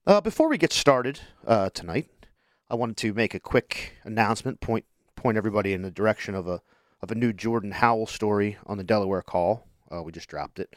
Before we get started tonight, I wanted to make a quick announcement, point everybody in the direction of a new Jordan Howell story on the Delaware Call. We just dropped it.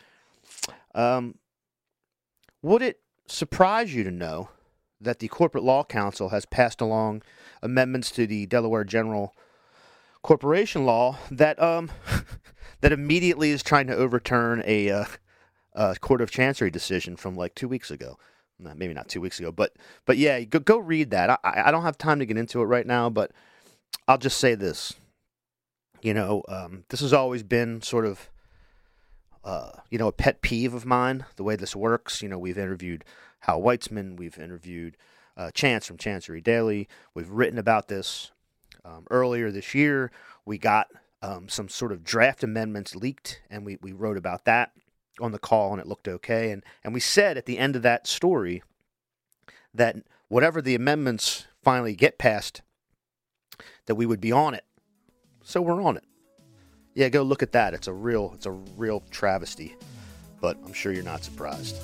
Would it surprise you to know that the Corporate Law Council has passed along amendments to the Delaware General Corporation Law that that immediately is trying to overturn a Court of Chancery decision from like 2 weeks ago? Maybe not 2 weeks ago, but yeah, go read that. I don't have time to get into it right now, but I'll just say this. This has always been sort of, a pet peeve of mine, the way this works. We've interviewed Hal Weitzman. We've interviewed Chance from Chancery Daily. We've written about this. Earlier this year, we got some sort of draft amendments leaked, and we wrote about that on the call, and it looked okay. And we said at the end of that story that whatever the amendments finally get passed, that we would be on it. So we're on it. Yeah, go look at that. It's a real travesty, but I'm sure you're not surprised.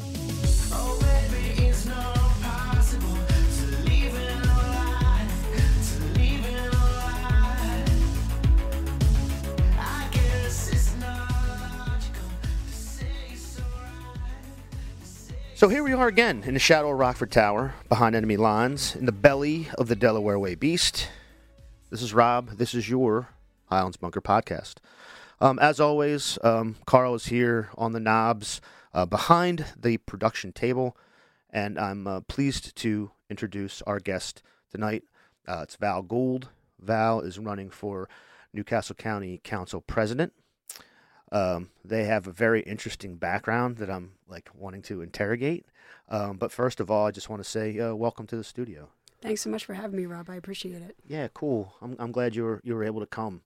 So here we are again in the shadow of Rockford Tower, behind enemy lines, in the belly of the Delaware Way Beast. This is Rob. This is your Highlands Bunker podcast. As always, Carl is here on the knobs behind the production table, and I'm pleased to introduce our guest tonight. It's Val Gould. Val is running for Newcastle County Council President. They have a very interesting background that I'm wanting to interrogate. But first of all, I just want to say welcome to the studio. Thanks so much for having me, Rob. I appreciate it. Yeah, cool. I'm glad you were able to come.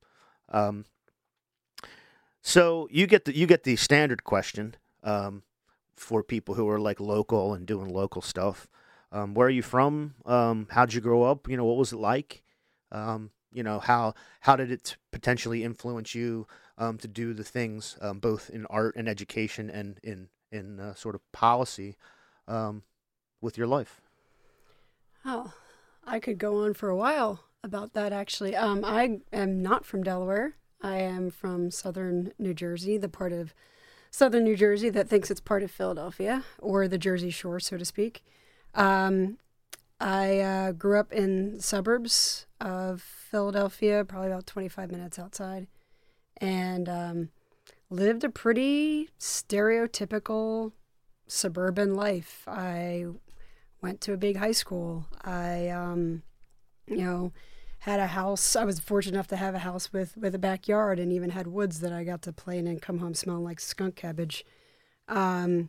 So you get the standard question for people who are local and doing local stuff. Where are you from? How'd you grow up? What was it like? How did it potentially influence you to do the things both in art and education and in sort of policy with your life? Oh, I could go on for a while about that, actually. I am not from Delaware. I am from southern New Jersey, the part of southern New Jersey that thinks it's part of Philadelphia, or the Jersey Shore, so to speak. I grew up in suburbs of Philadelphia, probably about 25 minutes outside, and lived a pretty stereotypical suburban life. I went to a big high school. I, had a house. I was fortunate enough to have a house with a backyard, and even had woods that I got to play in and come home smelling like skunk cabbage. And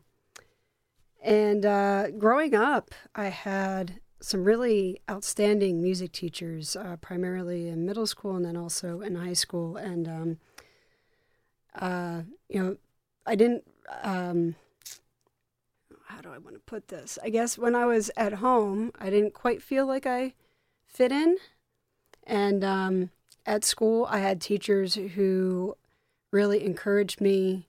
growing up, I had some really outstanding music teachers, primarily in middle school and then also in high school. And, I didn't, how do I want to put this? I guess when I was at home, I didn't quite feel like I fit in. And at school, I had teachers who really encouraged me,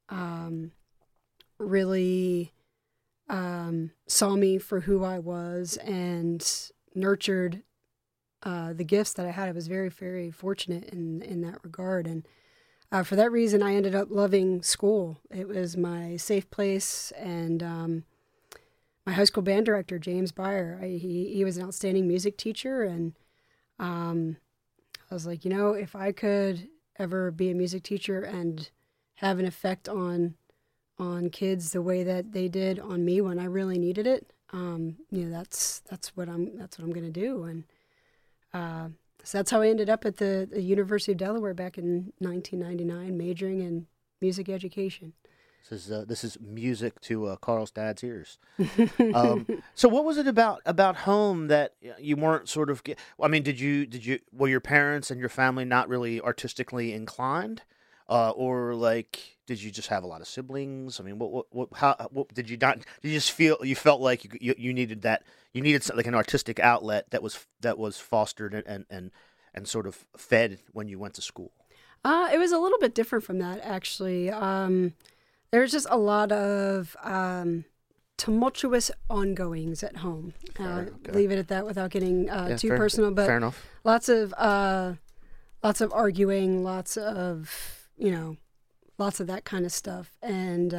really saw me for who I was, and nurtured the gifts that I had. I was very, very fortunate in that regard. And for that reason, I ended up loving school. It was my safe place. And my high school band director, James Byer, he was an outstanding music teacher. And I was like, if I could ever be a music teacher and have an effect on kids the way that they did on me when I really needed it, that's what I'm going to do. And so that's how I ended up at the University of Delaware back in 1999, majoring in music education. This is music to Carl's dad's ears. So what was it about home that you weren't sort of? Were your parents and your family not really artistically inclined, or did you just have a lot of siblings? I mean, what did you not? Did you just felt like you needed that? You needed something, like an artistic outlet that was fostered and sort of fed when you went to school. It was a little bit different from that, actually. There's just a lot of tumultuous ongoings at home. Okay. Leave it at that without getting too fair, personal. But fair enough. lots of arguing, lots of lots of that kind of stuff, and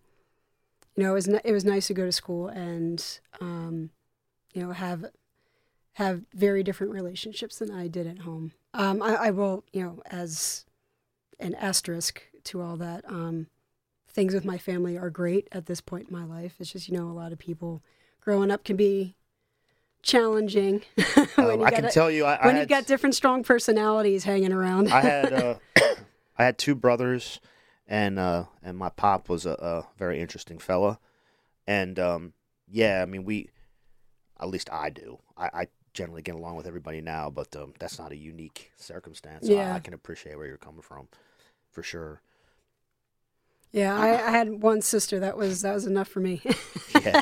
it was nice to go to school and have very different relationships than I did at home. I will, as an asterisk to all that, things with my family are great at this point in my life. It's just, a lot of people growing up can be challenging. I can tell you, when you've got different strong personalities hanging around. I had two brothers, and my pop was a very interesting fella, and I mean, at least I do. I generally get along with everybody now, but that's not a unique circumstance. Yeah. I can appreciate where you're coming from, for sure. Yeah, I had one sister that was enough for me. Yeah.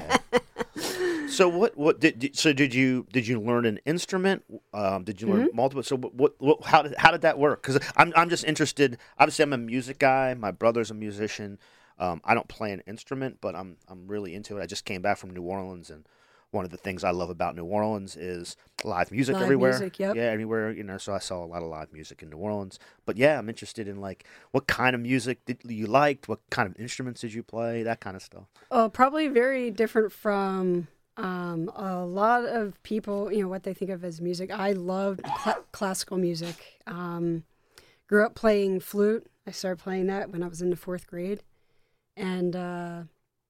So did you learn an instrument? Did you learn multiple? So how did that work? Because I'm just interested. Obviously, I'm a music guy. My brother's a musician. I don't play an instrument, but I'm really into it. I just came back from New Orleans, and one of the things I love about New Orleans is live music everywhere. Music, yep. Yeah, everywhere. So I saw a lot of live music in New Orleans. But yeah, I'm interested in what kind of music did you liked? What kind of instruments did you play? That kind of stuff. Probably very different from a lot of people. What they think of as music. I loved classical music. Grew up playing flute. I started playing that when I was in the 4th grade, and.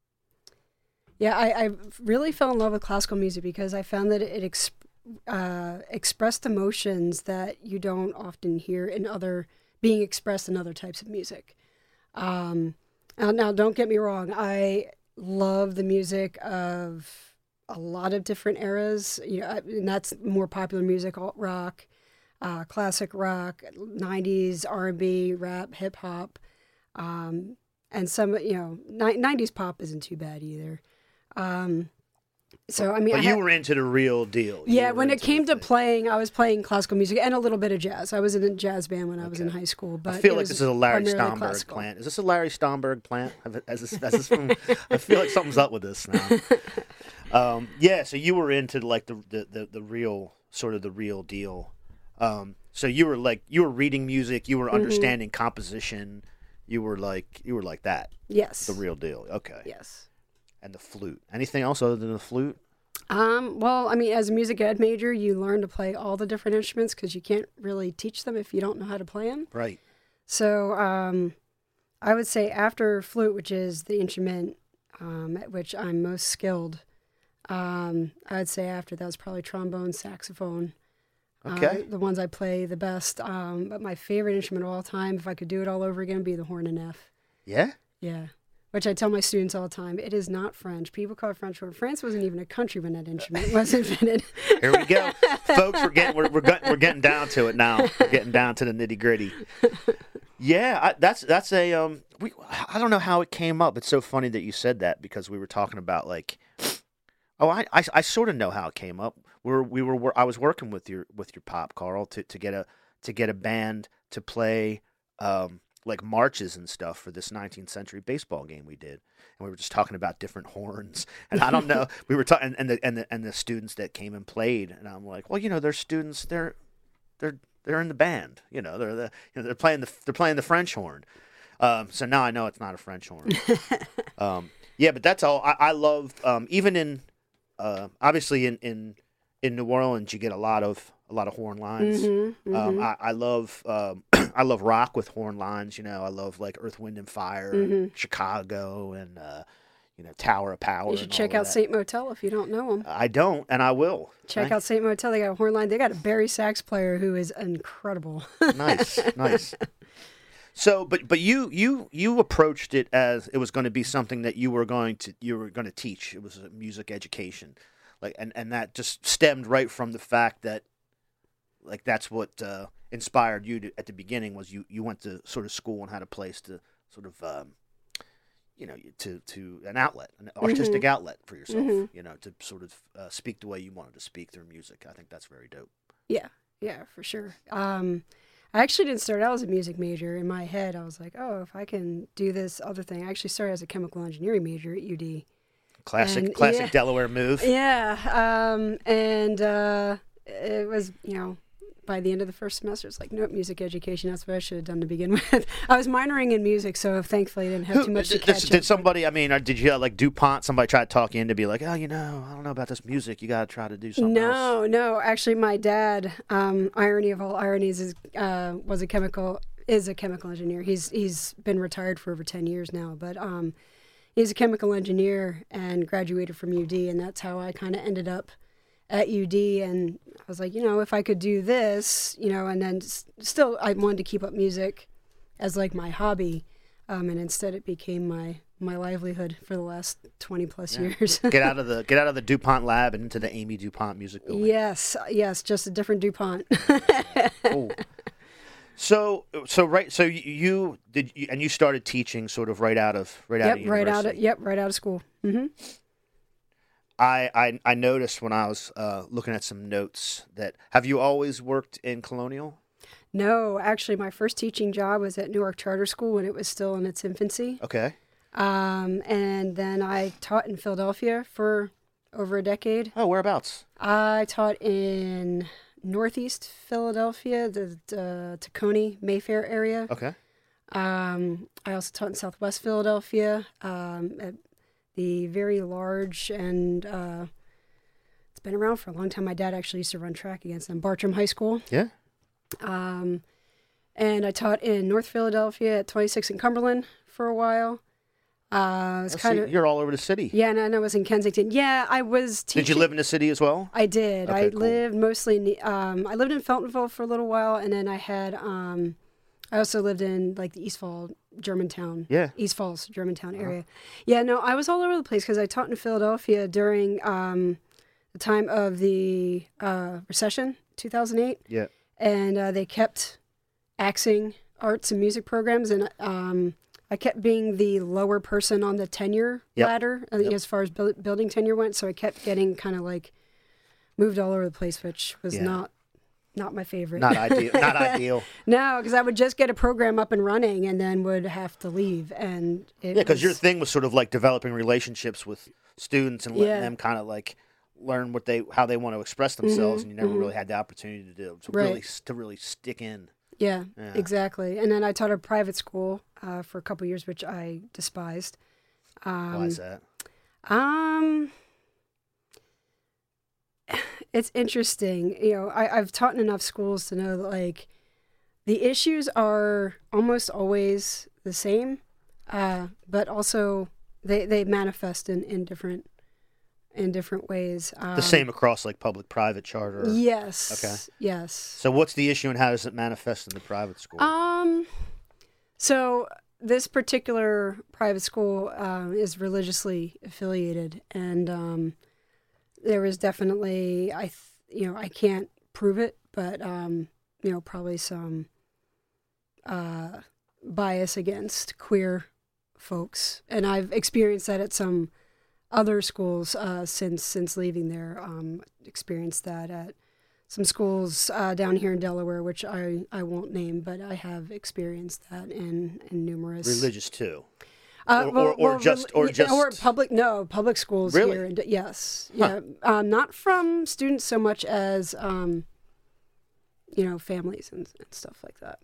I really fell in love with classical music because I found that it expressed emotions that you don't often hear being expressed in other types of music. Now, don't get me wrong. I love the music of a lot of different eras. And that's more popular music, alt rock, classic rock, 90s R&B, rap, hip hop, and some 90s pop isn't too bad either. So I mean, but you were into the real deal. Yeah, when it came to playing, I was playing classical music and a little bit of jazz. I was in a jazz band when I was in high school. But I feel like this is a Larry Stomberg plant. Is this a Larry Stomberg plant? I feel like something's up with this now. So you were into the real sort of the real deal. So you were reading music, you were understanding composition, you were like that. Yes. The real deal. Okay. Yes. And the flute. Anything else other than the flute? Well, I mean, as a music ed major, you learn to play all the different instruments because you can't really teach them if you don't know how to play them. Right. So I would say after flute, which is the instrument at which I'm most skilled, I would say after that was probably trombone, saxophone. Okay. The ones I play the best. But my favorite instrument of all time, if I could do it all over again, would be the horn and F. Yeah? Yeah. Which I tell my students all the time, it is not French. People call it French horn. France wasn't even a country when that instrument was invented. Here we go, folks. We're getting down to it now. We're getting down to the nitty gritty. Yeah, that's a I don't know how it came up. It's so funny that you said that because we were talking about I sort of know how it came up. I was working with your pop, Carl, to get a band to play marches and stuff for this 19th century baseball game we did, and we were just talking about different horns. And I don't know, we were talking, and the students that came and played, and I'm like, well, they're students, they're in the band, they're playing the French horn. So now I know it's not a French horn. Yeah, but that's all. I love even in obviously in New Orleans you get a lot of horn lines. I love I love rock with horn lines. I love Earth, Wind and Fire, Chicago, and Tower of Power. You should check out Saint Motel if you don't know them. I don't, and I will. Check out Saint Motel. They got a horn line. They got a Barry sax player who is incredible. Nice. So, but you approached it as it was going to be something that you were going to teach. It was a music education, and that just stemmed right from the fact that that's what inspired you at the beginning was you went to sort of school and had a place to sort of to an outlet, an artistic outlet for yourself, to sort of speak the way you wanted to speak through music. I think that's very dope. Yeah, for sure. I actually didn't start out as a music major. In my head, I was like, oh, if I can do this other thing. I actually started as a chemical engineering major at UD. Classic And, classic yeah. Delaware move. Yeah, and it was, by the end of the first semester, it's like, nope, music education. That's what I should have done to begin with. I was minoring in music, so thankfully I didn't have too much to catch Did up. somebody? I mean, did you like DuPont? Somebody try to talk you into be like, oh, I don't know about this music. You got to try to do something else. No. Actually, my dad, irony of all ironies, is a chemical engineer. He's been retired for over 10 years now, but he's a chemical engineer and graduated from UD, and that's how I kind of ended up at UD. And I was like, if I could do this, and then still I wanted to keep up music as like my hobby, and instead it became my livelihood for the last 20 plus years. Get out of the DuPont lab and into the Amy DuPont music building. Yes, just a different DuPont. Cool. So you started teaching sort of right out of university. Right out of school. Mm-hmm. I noticed when I was looking at some notes that have you always worked in Colonial? No, actually, my first teaching job was at Newark Charter School when it was still in its infancy. Okay. And then I taught in Philadelphia for over a decade. Oh, whereabouts? I taught in Northeast Philadelphia, the Tacony, Mayfair area. Okay. I also taught in Southwest Philadelphia at the very large and it's been around for a long time. My dad actually used to run track against them, Bartram High School. Yeah. And I taught in North Philadelphia at 26 in Cumberland for a while. You're all over the city. Yeah, and I was in Kensington. Yeah, I was teaching. Did you live in the city as well? I did. Okay, I cool. lived mostly in I lived in Feltonville for a little while, and then I had I also lived in like the East Falls, Germantown area. Yeah, no, I was all over the place because I taught in Philadelphia during the time of the recession, 2008. Yeah. And they kept axing arts and music programs, and I kept being the lower person on the tenure ladder as far as building tenure went. So I kept getting kind of like moved all over the place, which was not my favorite. Not ideal. Not ideal. No, because I would just get a program up and running and then would have to leave. And because your thing was sort of like developing relationships with students and letting them kind of like learn how they want to express themselves, and you never really had the opportunity to really stick in. Yeah, exactly. And then I taught a private school for a couple of years, which I despised. Why is that? It's interesting. I've taught in enough schools to know that, like, the issues are almost always the same, but also they manifest in different ways. The same across like public, private, charter. Yes. Okay. Yes. So what's the issue and how does it manifest in the private school? So this particular private school is religiously affiliated, and there was definitely I can't prove it, but probably some bias against queer folks, and I've experienced that at some other schools since leaving there. Experienced that at some schools down here in Delaware, which I won't name, but I have experienced that in numerous religious too, or public schools really? here. Yes, not from students so much as families and stuff like that.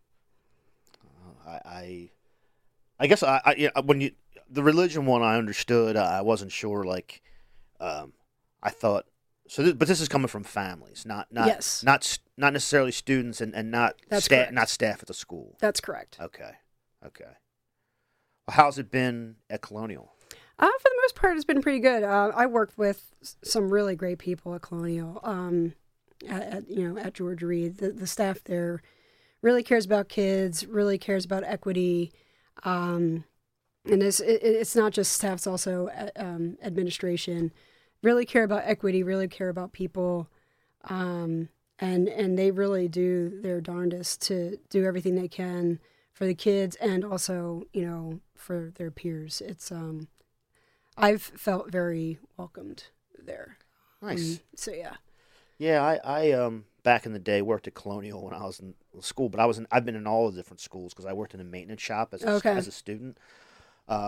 I guess when the religion one I understood. I wasn't sure. Like, I thought so. But this is coming from families, not necessarily students, and not staff at the school. That's correct. Okay. Well, how's it been at Colonial? For the most part, it's been pretty good. I worked with some really great people at Colonial. At Georgia Reed, the staff there really cares about kids, really cares about equity. And it's not just staff; it's also administration. Really care about equity. Really care about people, and they really do their darndest to do everything they can for the kids and also for their peers. It's I've felt very welcomed there. Nice. So yeah. Yeah, I back in the day worked at Colonial when I was in school, but I've been in all the different schools because I worked in a maintenance shop as a student.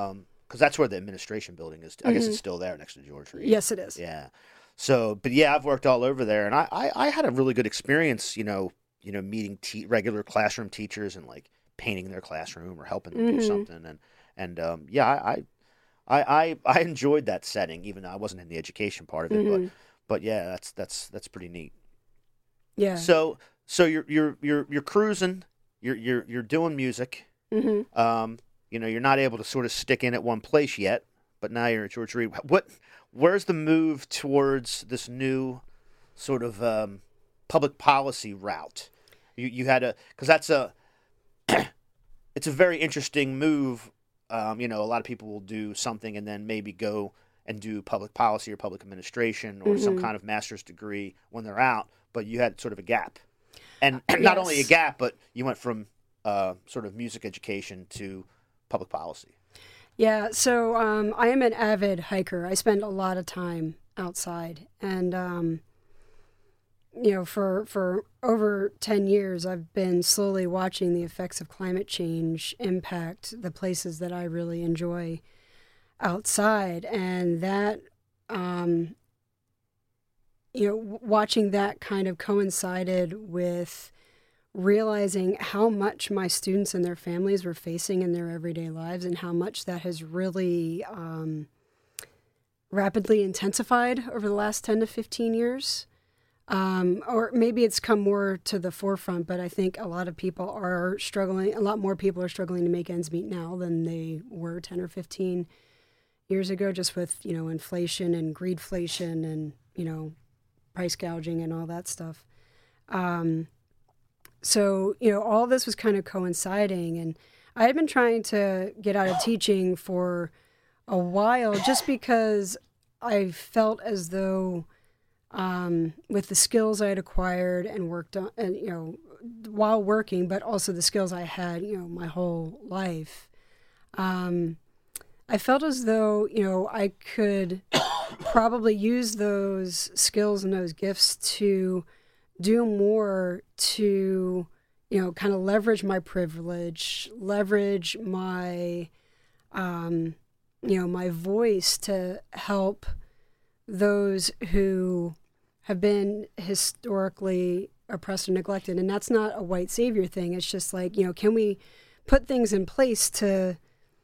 because that's where the administration building is. I guess it's still there next to George Reed. Yes, it is. Yeah. So, but yeah, I've worked all over there, and I had a really good experience, meeting regular classroom teachers and like painting their classroom or helping them do something, and yeah, I enjoyed that setting, even though I wasn't in the education part of it, but yeah, that's pretty neat. Yeah. So you're cruising, you're doing music. You're not able to sort of stick in at one place yet, but now you're at George Reed. Where's the move towards this new sort of public policy route? You had because that's it's a very interesting move. A lot of people will do something and then maybe go and do public policy or public administration or some kind of master's degree when they're out, but you had sort of a gap. And not only a gap, but you went from sort of music education to public policy. Yeah, so I am an avid hiker. I spend a lot of time outside, and for over 10 years, I've been slowly watching the effects of climate change impact the places that I really enjoy outside, and that watching that kind of coincided with realizing how much my students and their families were facing in their everyday lives and how much that has really rapidly intensified over the last 10 to 15 years. Or maybe it's come more to the forefront, but I think a lot more people are struggling to make ends meet now than they were 10 or 15 years ago, just with, inflation and greedflation and, price gouging and all that stuff. So, all this was kind of coinciding, and I had been trying to get out of teaching for a while just because I felt as though with the skills I had acquired and worked on, and, while working, but also the skills I had, my whole life, I felt as though, I could probably use those skills and those gifts to do more to, kind of leverage my privilege, leverage my, my voice to help those who have been historically oppressed and neglected. And that's not a white savior thing. It's just like, can we put things in place to,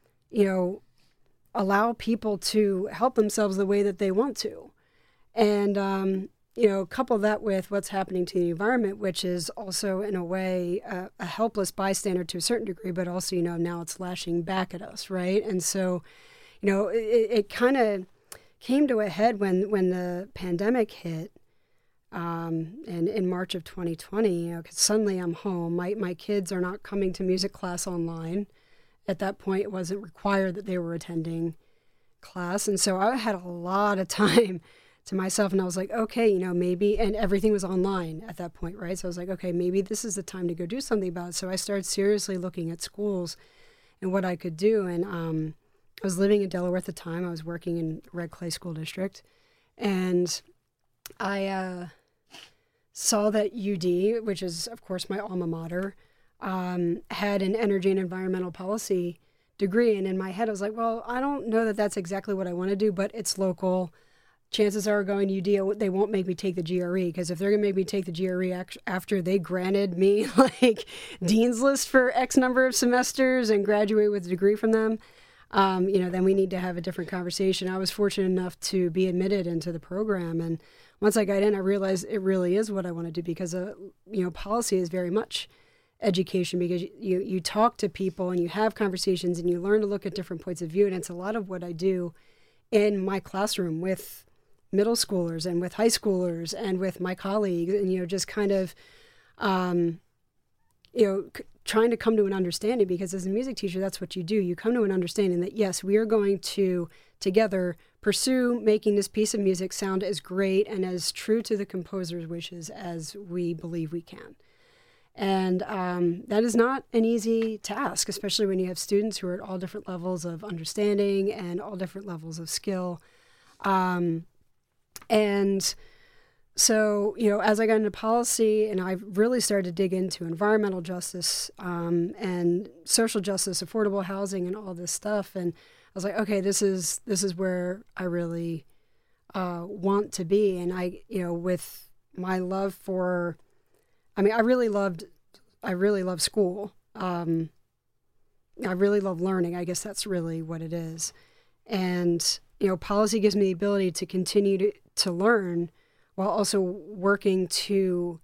allow people to help themselves the way that they want to? And, couple that with what's happening to the environment, which is also in a way a helpless bystander to a certain degree, but also, now it's lashing back at us, right? And so, it kind of came to a head when the pandemic hit, and in March of 2020, because suddenly I'm home. My kids are not coming to music class online. At that point, it wasn't required that they were attending class, and so I had a lot of time to myself, and I was like, okay, maybe, and everything was online at that point, right? So I was like, okay, maybe this is the time to go do something about it. So I started seriously looking at schools and what I could do. And I was living in Delaware at the time. I was working in Red Clay School District, and I saw that UD, which is, of course, my alma mater, had an energy and environmental policy degree. And in my head, I was like, well, I don't know that that's exactly what I want to do, but it's local. Chances are going to UD, they won't make me take the GRE, because if they're going to make me take the GRE after they granted me like Dean's List for X number of semesters and graduate with a degree from them, then we need to have a different conversation. I was fortunate enough to be admitted into the program. And once I got in, I realized it really is what I want to do, because, policy is very much education, because you talk to people and you have conversations and you learn to look at different points of view. And it's a lot of what I do in my classroom with middle schoolers and with high schoolers and with my colleagues, and, just kind of, trying to come to an understanding, because as a music teacher, that's what you do. You come to an understanding that, yes, we are going to together pursue making this piece of music sound as great and as true to the composer's wishes as we believe we can. And that is not an easy task, especially when you have students who are at all different levels of understanding and all different levels of skill. And so, as I got into policy and I really started to dig into environmental justice and social justice, affordable housing and all this stuff, and I was like, okay, this is where I really want to be. And I, with my love for, I really loved school. I really love learning. I guess that's really what it is. And, policy gives me the ability to continue to learn while also working to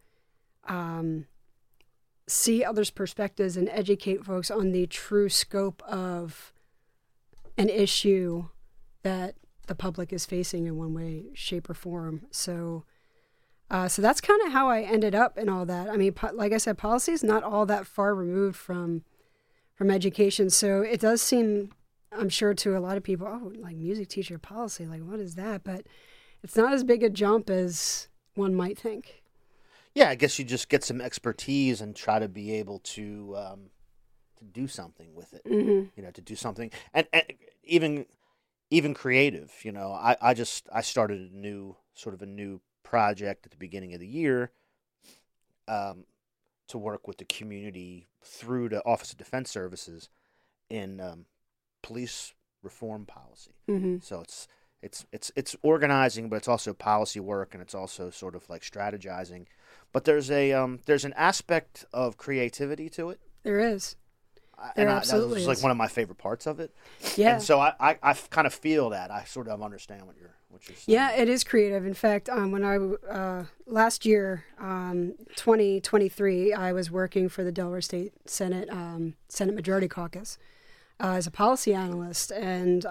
see others' perspectives and educate folks on the true scope of an issue that the public is facing in one way, shape, or form. So that's kind of how I ended up in all that. I mean, like I said, policy is not all that far removed from education. So it does seem, I'm sure to a lot of people, oh, like music teacher policy, like what is that? But it's not as big a jump as one might think. Yeah, I guess you just get some expertise and try to be able to do something with it. Mm-hmm. To do something, and even creative. I started a new project at the beginning of the year, to work with the community through the Office of Defense Services in police reform policy. Mm-hmm. So it's organizing, but it's also policy work, and it's also sort of like strategizing. But there's an aspect of creativity to it. There is. Absolutely is. Like one of my favorite parts of it. Yeah. And so I kind of feel that. I sort of understand what you're saying. Yeah, it is creative. In fact, when I last year, 2023, I was working for the Delaware State Senate Majority Caucus as a policy analyst, and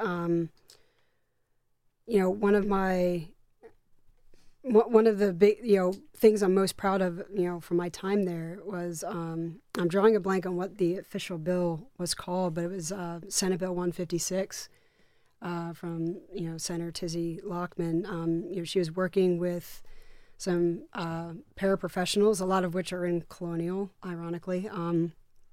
one of the big things I'm most proud of from my time there was I'm drawing a blank on what the official bill was called, but it was Senate Bill 156 from Senator Tizzy Lockman. She was working with some paraprofessionals, a lot of which are in Colonial, ironically, and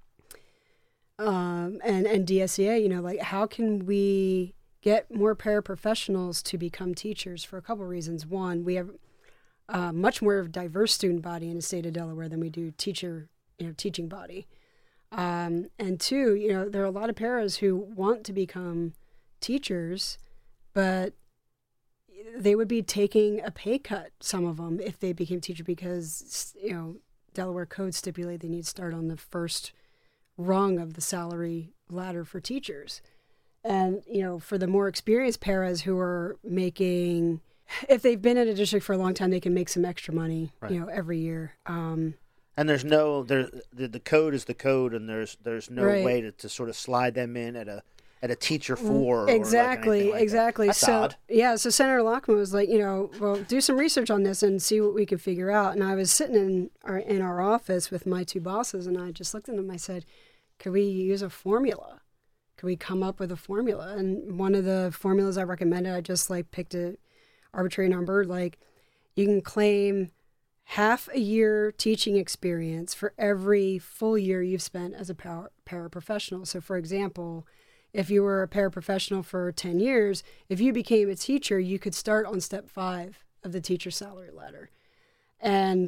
DSEA. Like how can we get more paraprofessionals to become teachers for a couple of reasons. One, we have much more of a diverse student body in the state of Delaware than we do teaching body. And two, there are a lot of paras who want to become teachers, but they would be taking a pay cut, some of them, if they became teacher because, Delaware code stipulate they need to start on the first rung of the salary ladder for teachers. And, for the more experienced paras who are making, if they've been in a district for a long time, they can make some extra money, right, every year. And there's the code is the code, and there's no right, way to sort of slide them in at a teacher for exactly, or like exactly. That's so odd. Yeah, so Senator Lockman was like, well, do some research on this and see what we can figure out. And I was sitting in our office with my two bosses, and I just looked at them. I said, could we use a formula? Could we come up with a formula? And one of the formulas I recommended, I just picked an arbitrary number. Like you can claim half a year teaching experience for every full year you've spent as a paraprofessional. So for example, if you were a paraprofessional for 10 years, if you became a teacher, you could start on step 5 of the teacher salary ladder. And,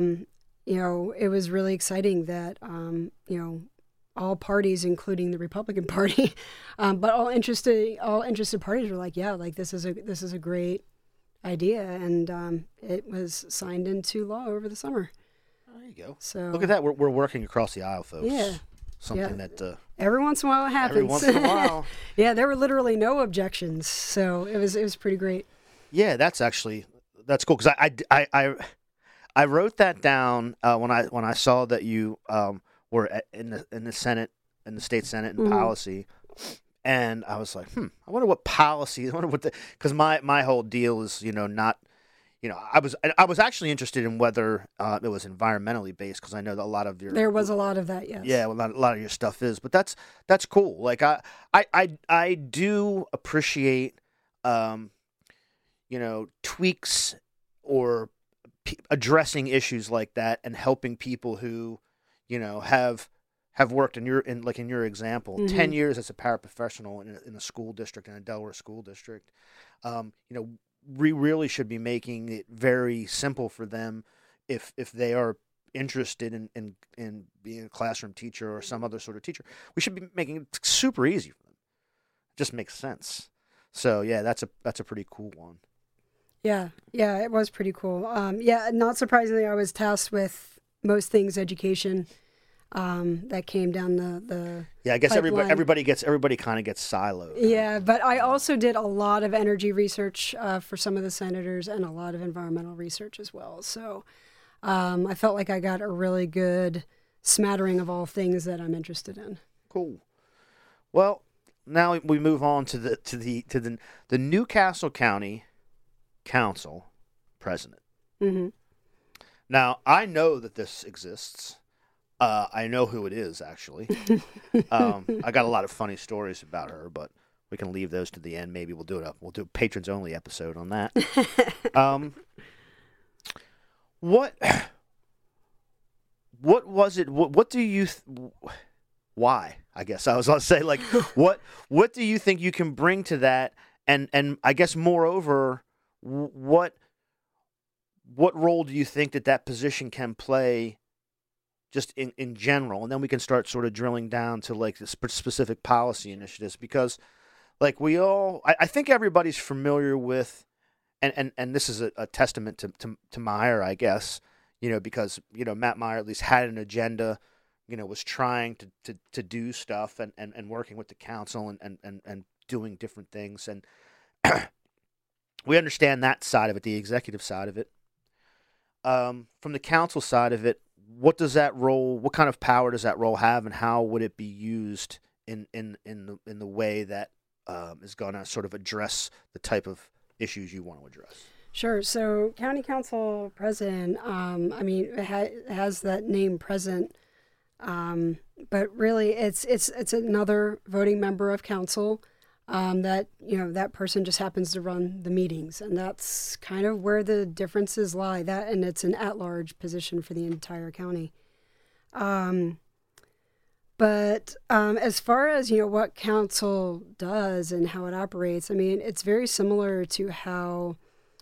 it was really exciting that, all parties, including the Republican Party, but all interested parties were like, yeah, like this is a great idea, and it was signed into law over the summer. There you go. So look at that. We're working across the aisle, folks. Yeah. Something that every once in a while it happens. Every once in a while. Yeah, there were literally no objections, so it was pretty great. Yeah, that's cool because I wrote that down when I saw that you were in the Senate, in the state Senate in Mm-hmm. policy, and I was like, I wonder what policy. I wonder what because my whole deal is not. I was actually interested in whether it was environmentally based because I know that a lot of your There was a lot of that, yes. Yeah, well, a lot of your stuff is, but that's cool. Like I do appreciate tweaks or addressing issues like that and helping people who have worked in your example, Mm-hmm. 10 years as a paraprofessional in a school district, in a Delaware school district. We really should be making it very simple for them if they are interested in being a classroom teacher or some other sort of teacher. We should be making it super easy for them. Just makes sense. So yeah, that's a pretty cool one. Yeah, yeah, it was pretty cool. Yeah, not surprisingly, I was tasked with most things education. That came down the Yeah, I guess pipeline. everybody kind of gets siloed. Yeah, but I also did a lot of energy research for some of the senators and a lot of environmental research as well. So I felt like I got a really good smattering of all things that I'm interested in. Cool. Well, now we move on to the Newcastle County Council president. Mm-hmm. Now, I know that this exists. I know who it is, actually. I got a lot of funny stories about her, but we can leave those to the end. Maybe we'll do a patrons only episode on that. What was it? What do you? Why? I guess I was going to say, like, what do you think you can bring to that? And I guess moreover, what role do you think that position can play? Just in general, and then we can start sort of drilling down to like the specific policy initiatives, because like I think everybody's familiar with, and this is a testament to Meyer, I guess, because Matt Meyer at least had an agenda, was trying to do stuff and working with the council and doing different things, and we understand that side of it, the executive side of it. From the council side of it, what kind of power does that role have, and how would it be used in the way that is going to sort of address the type of issues you want to address? Sure. So, county council president, it has that name present, but really, it's another voting member of council. That person just happens to run the meetings, and that's kind of where the differences lie. That, and it's an at-large position for the entire county. But as far as what council does and how it operates, it's very similar to how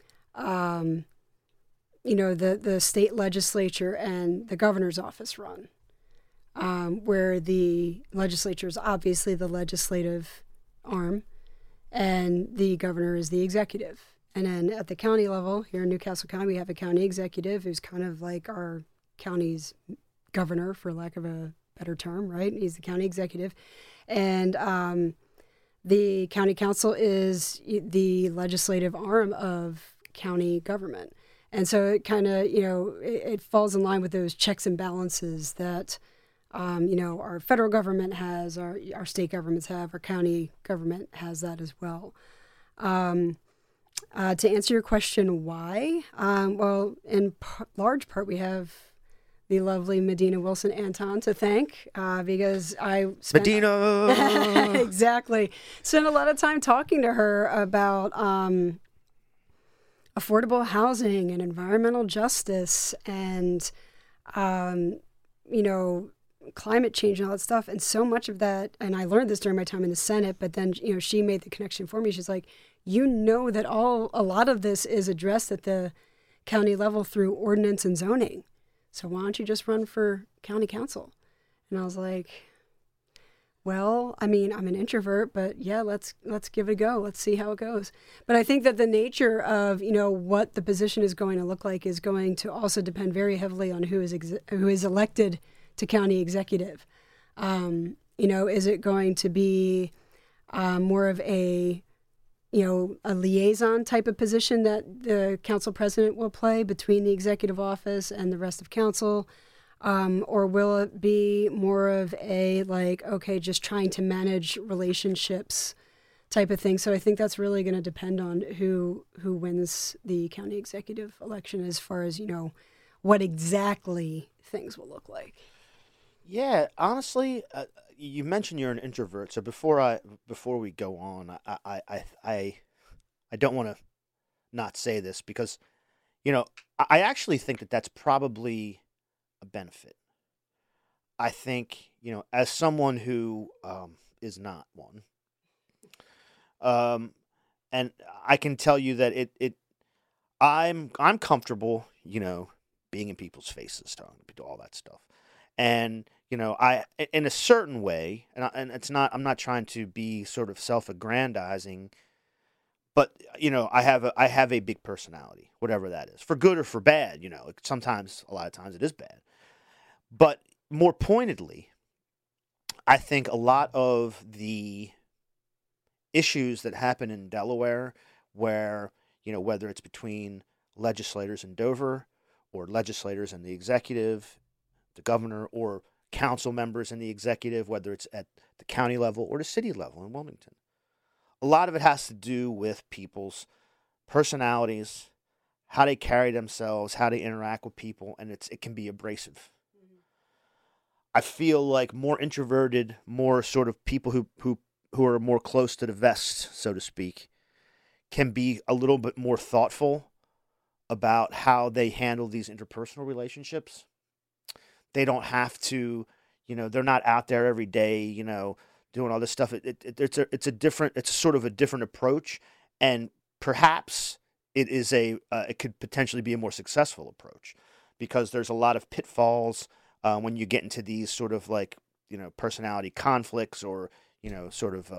the state legislature and the governor's office run, where the legislature is obviously the legislative arm, and the governor is the executive. And then at the county level, here in Newcastle County, we have a county executive who's kind of like our county's governor, for lack of a better term, right? He's the county executive. And the county council is the legislative arm of county government. And so it kind of, it falls in line with those checks and balances that our federal government has, our state governments have, our county government has that as well. To answer your question, why? Well, in large part, we have the lovely Medina Wilson Anton to thank, because I spent Medina exactly spent a lot of time talking to her about affordable housing and environmental justice and climate change and all that stuff. And so much of that, and I learned this during my time in the Senate, but then, she made the connection for me. She's like, that a lot of this is addressed at the county level through ordinance and zoning. So why don't you just run for county council? And I was like, well, I'm an introvert, but yeah, let's give it a go. Let's see how it goes. But I think that the nature of, what the position is going to look like is going to also depend very heavily on who is elected to county executive. Is it going to be more of a liaison type of position that the council president will play between the executive office and the rest of council? Or will it be more of a just trying to manage relationships type of thing? So I think that's really going to depend on who wins the county executive election as far as, what exactly things will look like. Yeah, honestly, you mentioned you're an introvert. So before we go on, I don't want to not say this because, I actually think that that's probably a benefit. I think, as someone who is not one, and I can tell you that I'm comfortable, being in people's faces, talking to all that stuff. And I, in a certain way, and it's not, I'm not trying to be sort of self-aggrandizing, but I have a big personality, whatever that is, for good or for bad. Sometimes, a lot of times, it is bad. But more pointedly, I think a lot of the issues that happen in Delaware, where whether it's between legislators in Dover, or legislators in the executive, the governor, or council members in the executive, whether it's at the county level or the city level in Wilmington. A lot of it has to do with people's personalities, how they carry themselves, how they interact with people, and it can be abrasive. Mm-hmm. I feel like more introverted, more sort of people who are more close to the vest, so to speak, can be a little bit more thoughtful about how they handle these interpersonal relationships. They don't have to, they're not out there every day, doing all this stuff. It's sort of a different approach, and perhaps it could potentially be a more successful approach, because there's a lot of pitfalls when you get into these sort of like, personality conflicts, or, sort of,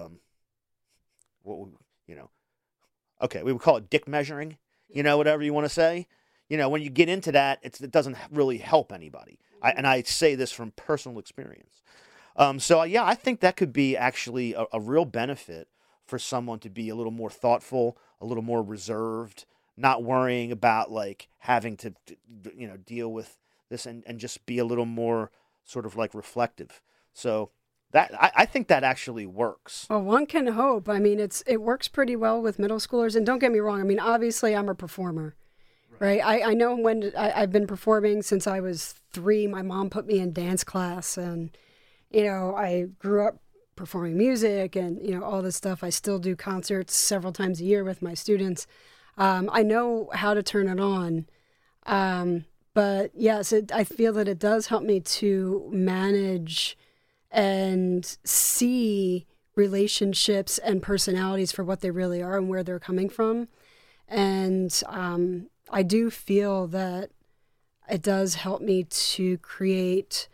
okay, we would call it dick measuring, whatever you want to say. When you get into that, it doesn't really help anybody. And I say this from personal experience. So yeah, I think that could be actually a real benefit for someone to be a little more thoughtful, a little more reserved, not worrying about like having to deal with this, and just be a little more sort of like reflective. So that I think that actually works. Well, one can hope. I mean, it works pretty well with middle schoolers. And don't get me wrong. I mean, obviously, I'm a performer, right? I know when I've been performing since I was 3. My mom put me in dance class, and I grew up performing music and all this stuff. I still do concerts several times a year with my students. I know how to turn it on. But yes, I feel that it does help me to manage and see relationships and personalities for what they really are and where they're coming from. And I do feel that it does help me to create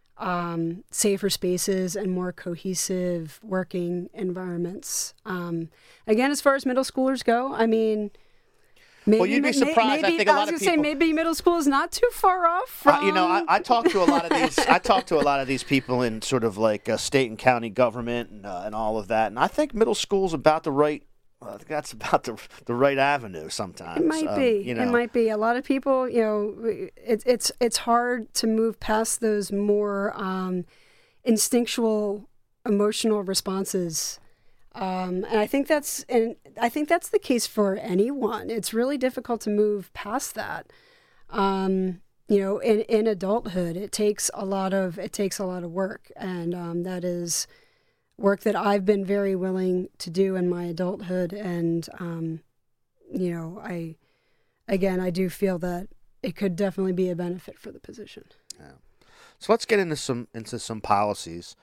safer spaces and more cohesive working environments. Again, as far as middle schoolers go, I mean, maybe, you'd be surprised. Maybe, I think a lot of people. Maybe middle school is not too far off from. I talk to a lot of these. I talk to a lot of these people in sort of like state and county government and all of that, and I think middle school's about the right. I think that's about the right avenue. Sometimes it might be. It might be. A lot of people, it's hard to move past those more instinctual, emotional responses. And I think that's the case for anyone. It's really difficult to move past that. In adulthood, it takes a lot of work, and that is work that I've been very willing to do in my adulthood. And I do feel that it could definitely be a benefit for the position. Yeah. So let's get into some policies.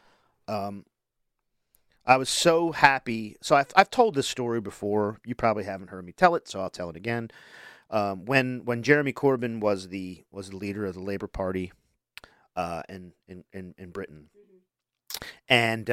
I was so happy. So I've told this story before. You probably haven't heard me tell it, so I'll tell it again. When Jeremy Corbyn was the leader of the Labour Party in Britain, mm-hmm. and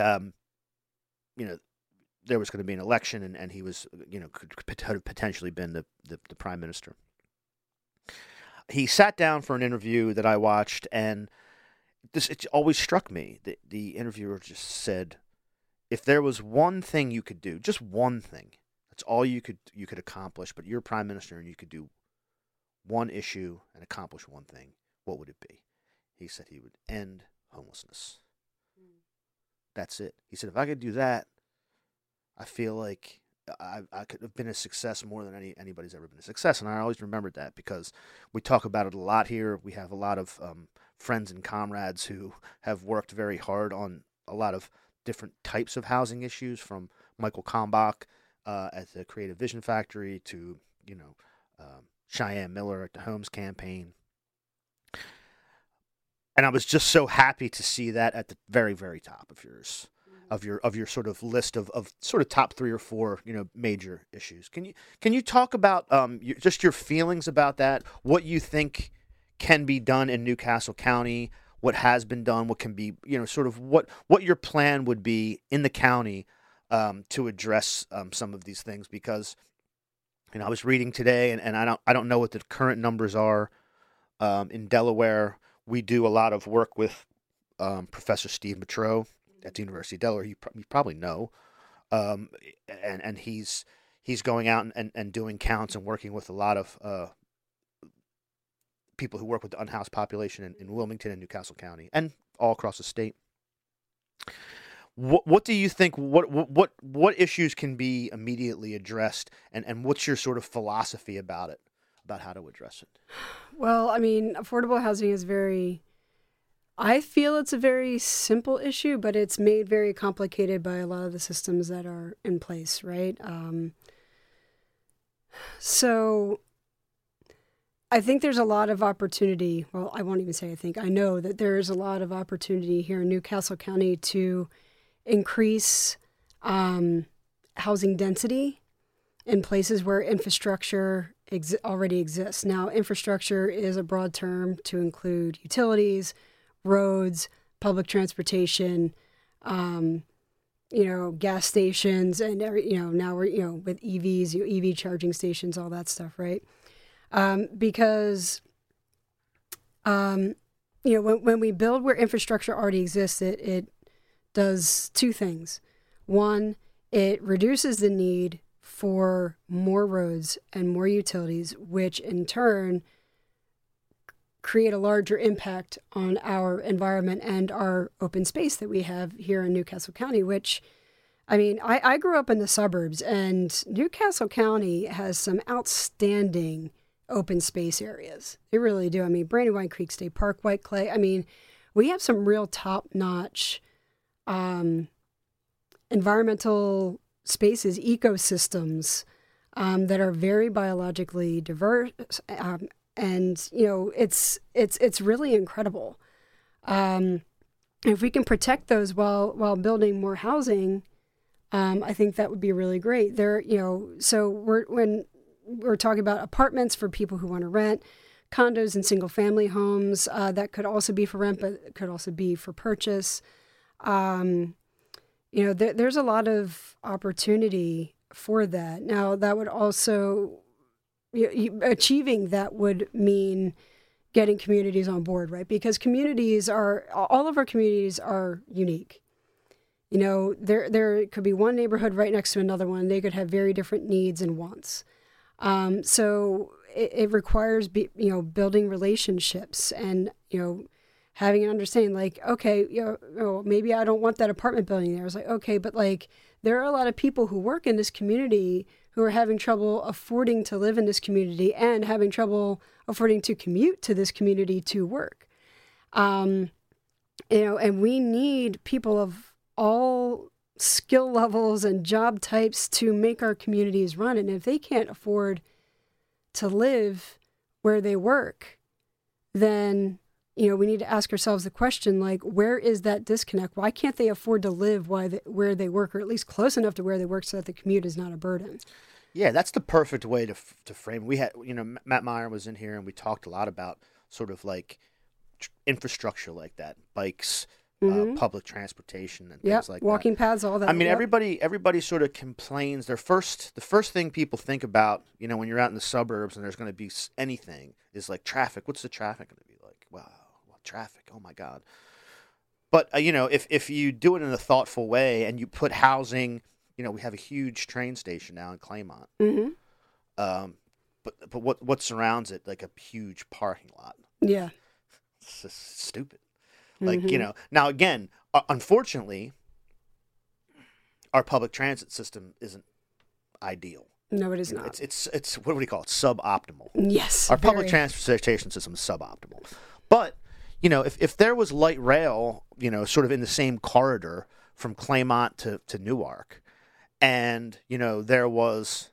there was going to be an election, and he was could have potentially been the prime minister. He sat down for an interview that I watched, and it always struck me. The interviewer just said, if there was one thing you could do, just one thing, that's all you could accomplish, but you're prime minister and you could do one issue and accomplish one thing, what would it be? He said he would end homelessness. That's it. He said, if I could do that, I feel like I could have been a success more than anybody's ever been a success. And I always remembered that because we talk about it a lot here. We have a lot of friends and comrades who have worked very hard on a lot of different types of housing issues, from Michael Kalmbach at the Creative Vision Factory to, Cheyenne Miller at the Homes Campaign. And I was just so happy to see that at the very, very top of yours, of your sort of list of sort of top 3 or 4, major issues. Can you talk about just your feelings about that? What you think can be done in Newcastle County? what has been done, what can be, sort of what your plan would be in the county to address some of these things. Because I was reading today, and I don't know what the current numbers are in Delaware. We do a lot of work with Professor Steve Matteau at the University of Delaware. You probably know, and he's going out and doing counts and working with a lot of people who work with the unhoused population in Wilmington and Newcastle County and all across the state. What do you think? What issues can be immediately addressed, and what's your sort of philosophy about it, about how to address it? Well, I mean, affordable housing is I feel it's a very simple issue, but it's made very complicated by a lot of the systems that are in place, right? So I think there's a lot of opportunity. Well, I won't even say I think. I know that there is a lot of opportunity here in Newcastle County to increase housing density in places where infrastructure already exists. Now, infrastructure is a broad term to include utilities, roads, public transportation, gas stations, and now we're with EVs, EV charging stations, all that stuff, right? Because when we build where infrastructure already exists, it does two things. One, it reduces the need for more roads and more utilities, which in turn create a larger impact on our environment and our open space that we have here in Newcastle County, which, I mean, I grew up in the suburbs, and Newcastle County has some outstanding open space areas. They really do. I mean, Brandywine Creek State Park, White Clay. I mean, we have some real top-notch environmental spaces, ecosystems that are very biologically diverse, and it's really incredible. If we can protect those while building more housing, I think that would be really great. So when we're talking about apartments for people who want to rent, condos and single family homes that could also be for rent, but it could also be for purchase. There's a lot of opportunity for that. Now, that would also, achieving that would mean getting communities on board, right? Because all of our communities are unique. There could be one neighborhood right next to another one. They could have very different needs and wants. So it requires, building relationships and, having an understanding, like, okay, maybe I don't want that apartment building there. It's like, okay, but like, there are a lot of people who work in this community who are having trouble affording to live in this community and having trouble affording to commute to this community to work. And we need people of all skill levels and job types to make our communities run. And if they can't afford to live where they work, then we need to ask ourselves the question, like, where is that disconnect? Why can't they afford to live where they work, or at least close enough to where they work so that the commute is not a burden? Yeah, that's the perfect way to frame. We had, Matt Meyer was in here, and we talked a lot about sort of like infrastructure like that, bikes, public transportation, and things like walking that. Paths, all that. I mean, everybody sort of complains. The first thing people think about, when you're out in the suburbs and there's going to be anything, is like traffic. What's the traffic going to be like? Wow. Traffic, oh my God. But if you do it in a thoughtful way and you put housing, we have a huge train station now in Claymont. But what surrounds it? Like a huge parking lot. Yeah, it's just stupid. Like, now again, unfortunately, our public transit system isn't ideal. No, it is not. It's what do we call it? Suboptimal. Yes, our public transportation system is suboptimal. But if there was light rail, sort of in the same corridor from Claymont to Newark, and, there was,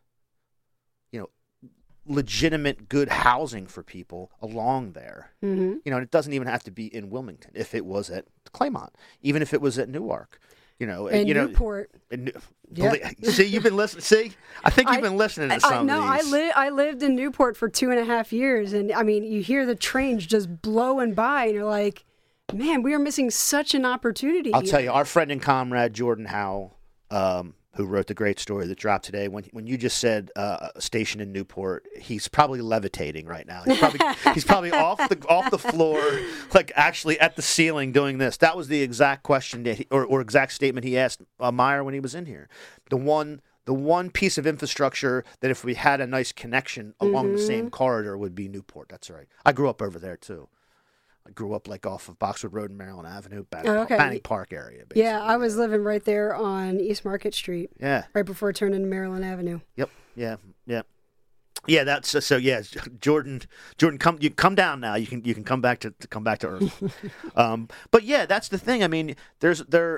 legitimate good housing for people along there, and it doesn't even have to be in Wilmington. If it was at Claymont, even if it was at Newark, and Newport. See, you've been listening. See, I think you've been listening to some of these. I lived in Newport for 2.5 years, and I mean, you hear the trains just blowing by, and you're like, man, we are missing such an opportunity. I'll tell you, our friend and comrade Jordan Howell, who wrote the great story that dropped today, when you just said a station in Newport, he's probably levitating right now. He's probably off the floor, like actually at the ceiling doing this. That was the exact question that or exact statement he asked Meyer when he was in here. The one piece of infrastructure that if we had a nice connection along the same corridor would be Newport. That's right. I grew up over there too. I grew up like off of Boxwood Road and Maryland Avenue, Bannock Park area. Basically. Yeah, I was living right there on East Market Street. Yeah. Right before it turned into Maryland Avenue. Yep. Yeah. Yeah. Yeah. That's so. Yeah, Jordan, come down now. You can come back to Earth. But yeah, that's the thing. I mean, the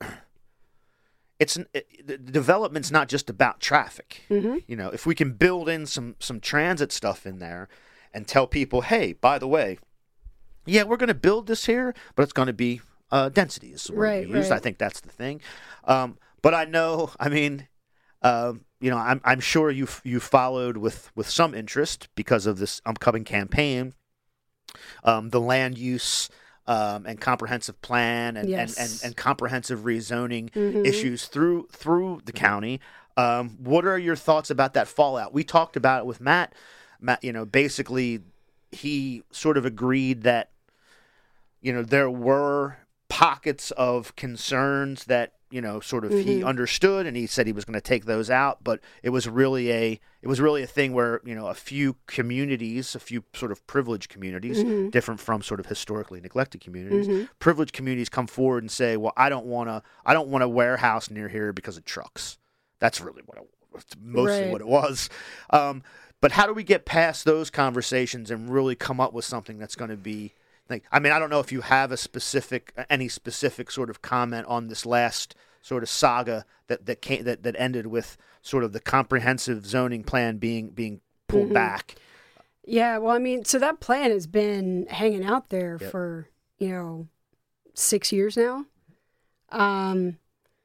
development's not just about traffic. Mm-hmm. You know, if we can build in some transit stuff in there, and tell people, hey, by the way. Yeah, we're going to build this here, but it's going to be density is the word we use. I think that's the thing. But I know, I mean, I'm sure you followed with some interest because of this upcoming campaign, the land use and comprehensive plan and comprehensive rezoning issues through the county. What are your thoughts about that fallout? We talked about it with Matt. Matt, basically he sort of agreed that. There were pockets of concerns that, sort of he understood, and he said he was going to take those out. But it was really a thing where, a few communities, a few sort of privileged communities, different from sort of historically neglected communities, privileged communities come forward and say, well, I don't want a warehouse near here because of trucks. That's really mostly what it was. But how do we get past those conversations and really come up with something that's going to be I don't know if you have any specific sort of comment on this last sort of saga that ended with sort of the comprehensive zoning plan being pulled back. Yeah, well, so that plan has been hanging out there for 6 years now. And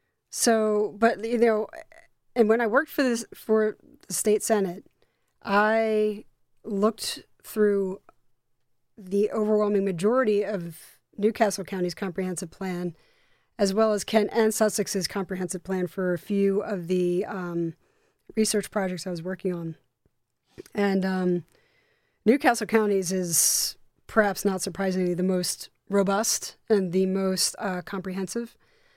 when I worked for the state Senate, I looked through the overwhelming majority of Newcastle County's comprehensive plan, as well as Kent and Sussex's comprehensive plan for a few of the research projects I was working on. And Newcastle County's is, perhaps not surprisingly, the most robust and the most comprehensive.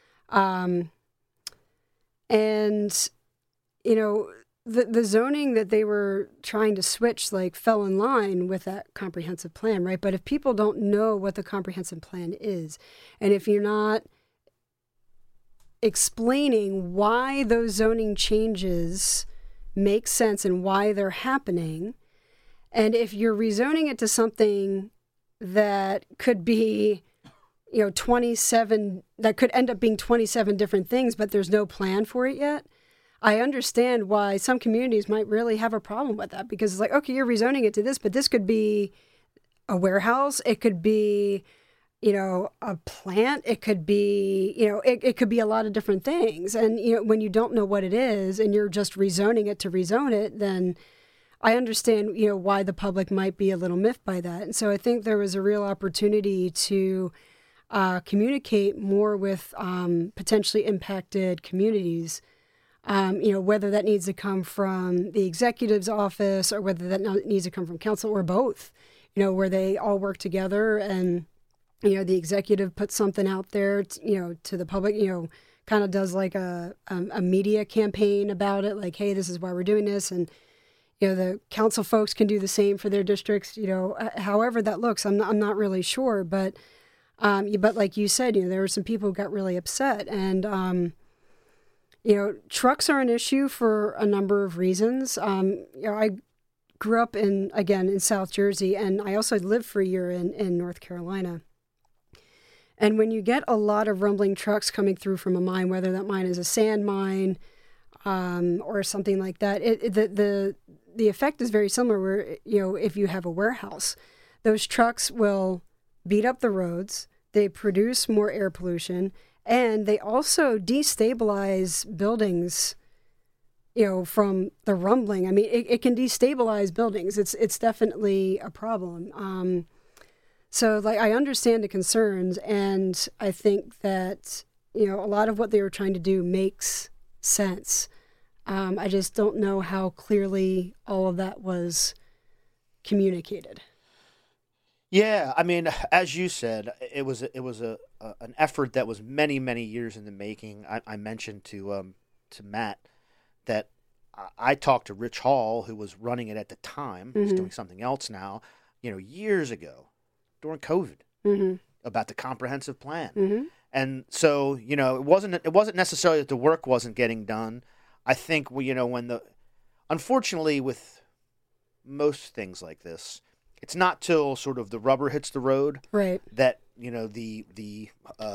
The zoning that they were trying to switch fell in line with that comprehensive plan, right? But if people don't know what the comprehensive plan is, and if you're not explaining why those zoning changes make sense and why they're happening, and if you're rezoning it to something that could be 27, that could end up being 27 different things, but there's no plan for it yet, I understand why some communities might really have a problem with that, because it's like, okay, you're rezoning it to this, but this could be a warehouse. It could be, a plant. It could be, it could be a lot of different things. And, when you don't know what it is and you're just rezoning it to rezone it, then I understand, why the public might be a little miffed by that. And so I think there was a real opportunity to communicate more with potentially impacted communities. Whether that needs to come from the executive's office or whether that needs to come from council or both, where they all work together and, the executive puts something out there, to the public, kind of does like a media campaign about it, like, hey, this is why we're doing this. And, the council folks can do the same for their districts, however that looks. I'm not really sure. But like you said, there were some people who got really upset. And, trucks are an issue for a number of reasons. I grew up in South Jersey, and I also lived for a year in North Carolina. And when you get a lot of rumbling trucks coming through from a mine, whether that mine is a sand mine or something like that, the effect is very similar. Where if you have a warehouse, those trucks will beat up the roads. They produce more air pollution. And they also destabilize buildings, from the rumbling. It can destabilize buildings. It's definitely a problem. So, like, I understand the concerns, and I think that, a lot of what they were trying to do makes sense. I just don't know how clearly all of that was communicated. Yeah, I mean, as you said, it was an effort that was many years in the making. I mentioned to Matt that I talked to Rich Hall, who was running it at the time. He's doing something else now. Years ago, during COVID, about the comprehensive plan. And so, it wasn't necessarily that the work wasn't getting done. I think unfortunately with most things like this, it's not till sort of the rubber hits the road, right, that the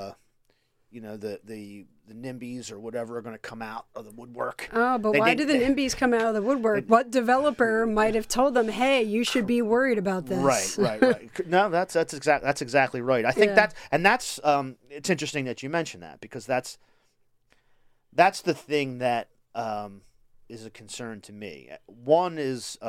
NIMBYs or whatever are going to come out of the woodwork. Oh, but why do the NIMBYs come out of the woodwork? What developer might have told them, "Hey, you should be worried about this"? Right. No, that's exactly right. I think that's it's interesting that you mentioned that, because that's the thing that is a concern to me. One is,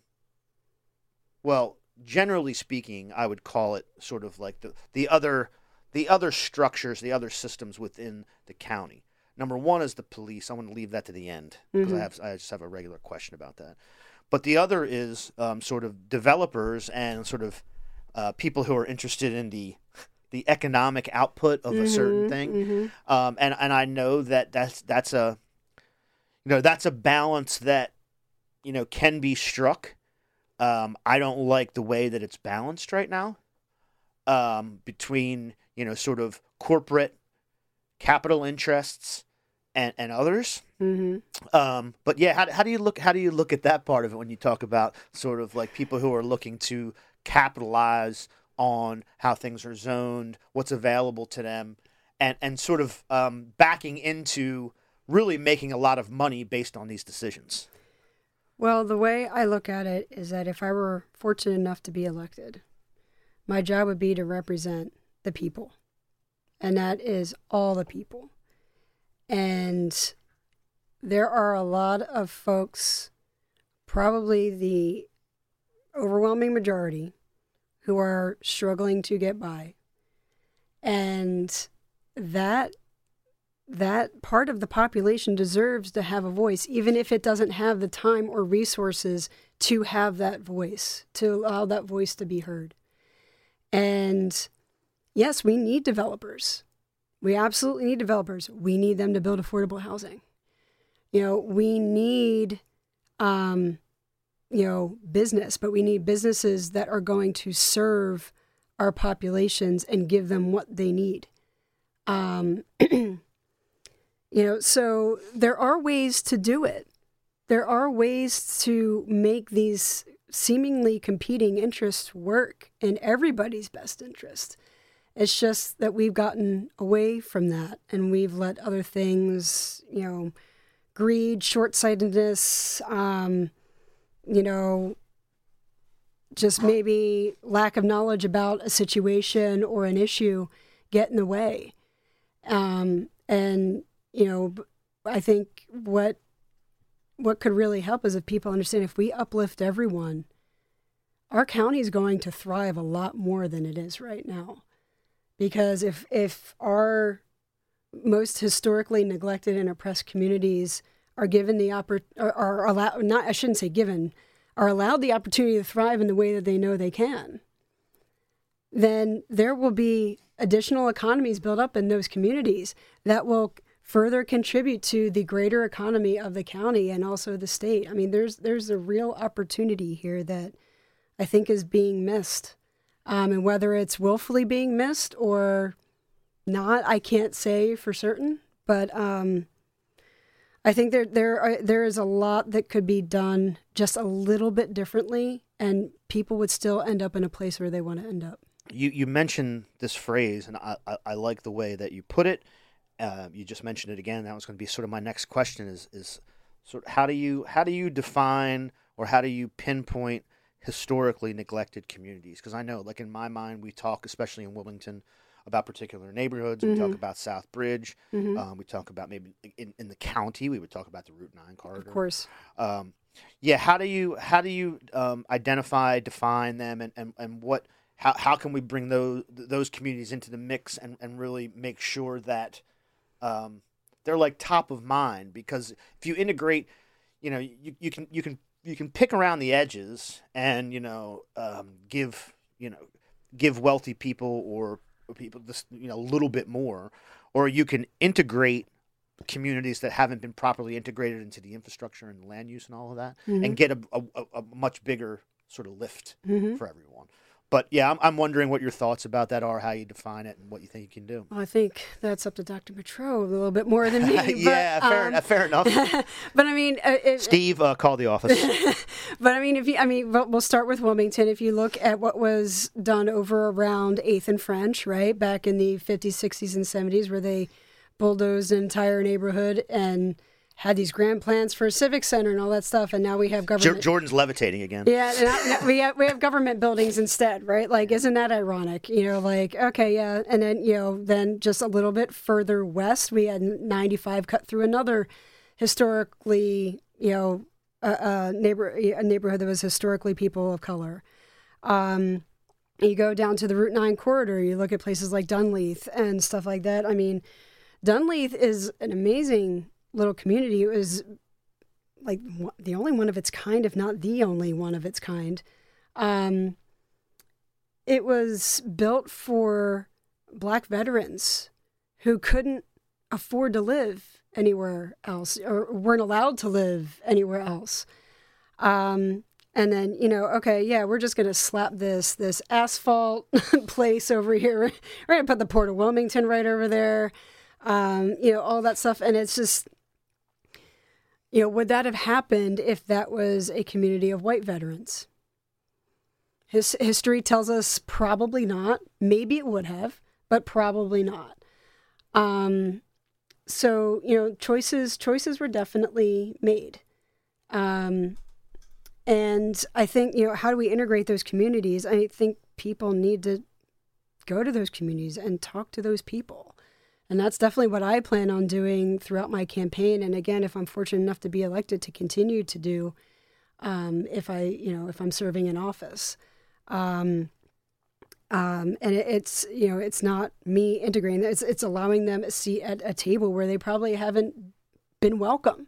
well, generally speaking, I would call it sort of like the other structures, the other systems within the county. Number one is the police. I want to leave that to the end, because I just have a regular question about that. But the other is sort of developers and sort of people who are interested in the economic output of a certain thing. And I know that's a balance that can be struck. I don't like the way that it's balanced right now, between sort of corporate capital interests and others. But yeah, how do you look at that part of it when you talk about sort of like people who are looking to capitalize on how things are zoned, what's available to them, and sort of backing into really making a lot of money based on these decisions? Well, the way I look at it is that if I were fortunate enough to be elected, my job would be to represent the people. And that is all the people. And there are a lot of folks, probably the overwhelming majority, who are struggling to get by. And that part of the population deserves to have a voice, even if it doesn't have the time or resources to have that voice, to allow that voice to be heard. And yes, we need developers. We absolutely need developers. We need them to build affordable housing. We need, business, but we need businesses that are going to serve our populations and give them what they need. So there are ways to do it. There are ways to make these seemingly competing interests work in everybody's best interest. It's just that we've gotten away from that, and we've let other things, greed, short-sightedness, just maybe lack of knowledge about a situation or an issue get in the way. I think what could really help is if people understand, if we uplift everyone, our county is going to thrive a lot more than it is right now. Because if our most historically neglected and oppressed communities are given the are allowed, not, I shouldn't say given, are allowed the opportunity to thrive in the way that they know they can, then there will be additional economies built up in those communities that will further contribute to the greater economy of the county and also the state. I mean, there's a real opportunity here that I think is being missed. And whether it's willfully being missed or not, I can't say for certain. But I think there is a lot that could be done just a little bit differently, and people would still end up in a place where they want to end up. You mentioned this phrase, and I like the way that you put it. You just mentioned it again. That was going to be sort of my next question is sort of how do you define, or how do you pinpoint historically neglected communities? Because I know, like in my mind, we talk, especially in Wilmington, about particular neighborhoods. We talk about South Bridge. We talk about maybe in the county, we would talk about the Route 9 corridor. Of course. How do you identify, define them, and how can we bring those communities into the mix and really make sure that they're like top of mind? Because if you integrate, you can pick around the edges and give wealthy people or people this a little bit more, or you can integrate communities that haven't been properly integrated into the infrastructure and the land use and all of that, and get a much bigger sort of lift for everyone. But yeah, I'm wondering what your thoughts about that are, how you define it, and what you think you can do. Well, I think that's up to Dr. Matro a little bit more than me. Yeah, fair enough. But I mean, Steve, call the office. But I mean, we'll start with Wilmington. If you look at what was done over around 8th and French, right, back in the 50s, 60s, and 70s, where they bulldozed an entire neighborhood and had these grand plans for a civic center and all that stuff, and now we have government. Jordan's levitating again. Yeah, and we have government buildings instead, right? Like, isn't that ironic? Okay, yeah, and then then just a little bit further west, we had 95 cut through another historically, a neighborhood that was historically people of color. You go down to the Route 9 corridor, you look at places like Dunleith and stuff like that. I mean, Dunleith is an amazing little community. It was like the only one of its kind, if not the only one of its kind. It was built for Black veterans who couldn't afford to live anywhere else or weren't allowed to live anywhere else. And then, we're just going to slap this asphalt place over here. We're going to put the Port of Wilmington right over there. All that stuff. And it's just, would that have happened if that was a community of white veterans? History tells us probably not. Maybe it would have, but probably not. So, choices were definitely made. And I think, how do we integrate those communities? I think people need to go to those communities and talk to those people. And that's definitely what I plan on doing throughout my campaign. And again, if I'm fortunate enough to be elected, to continue to do, if I'm serving in office. And it's not me integrating. It's allowing them a seat at a table where they probably haven't been welcome.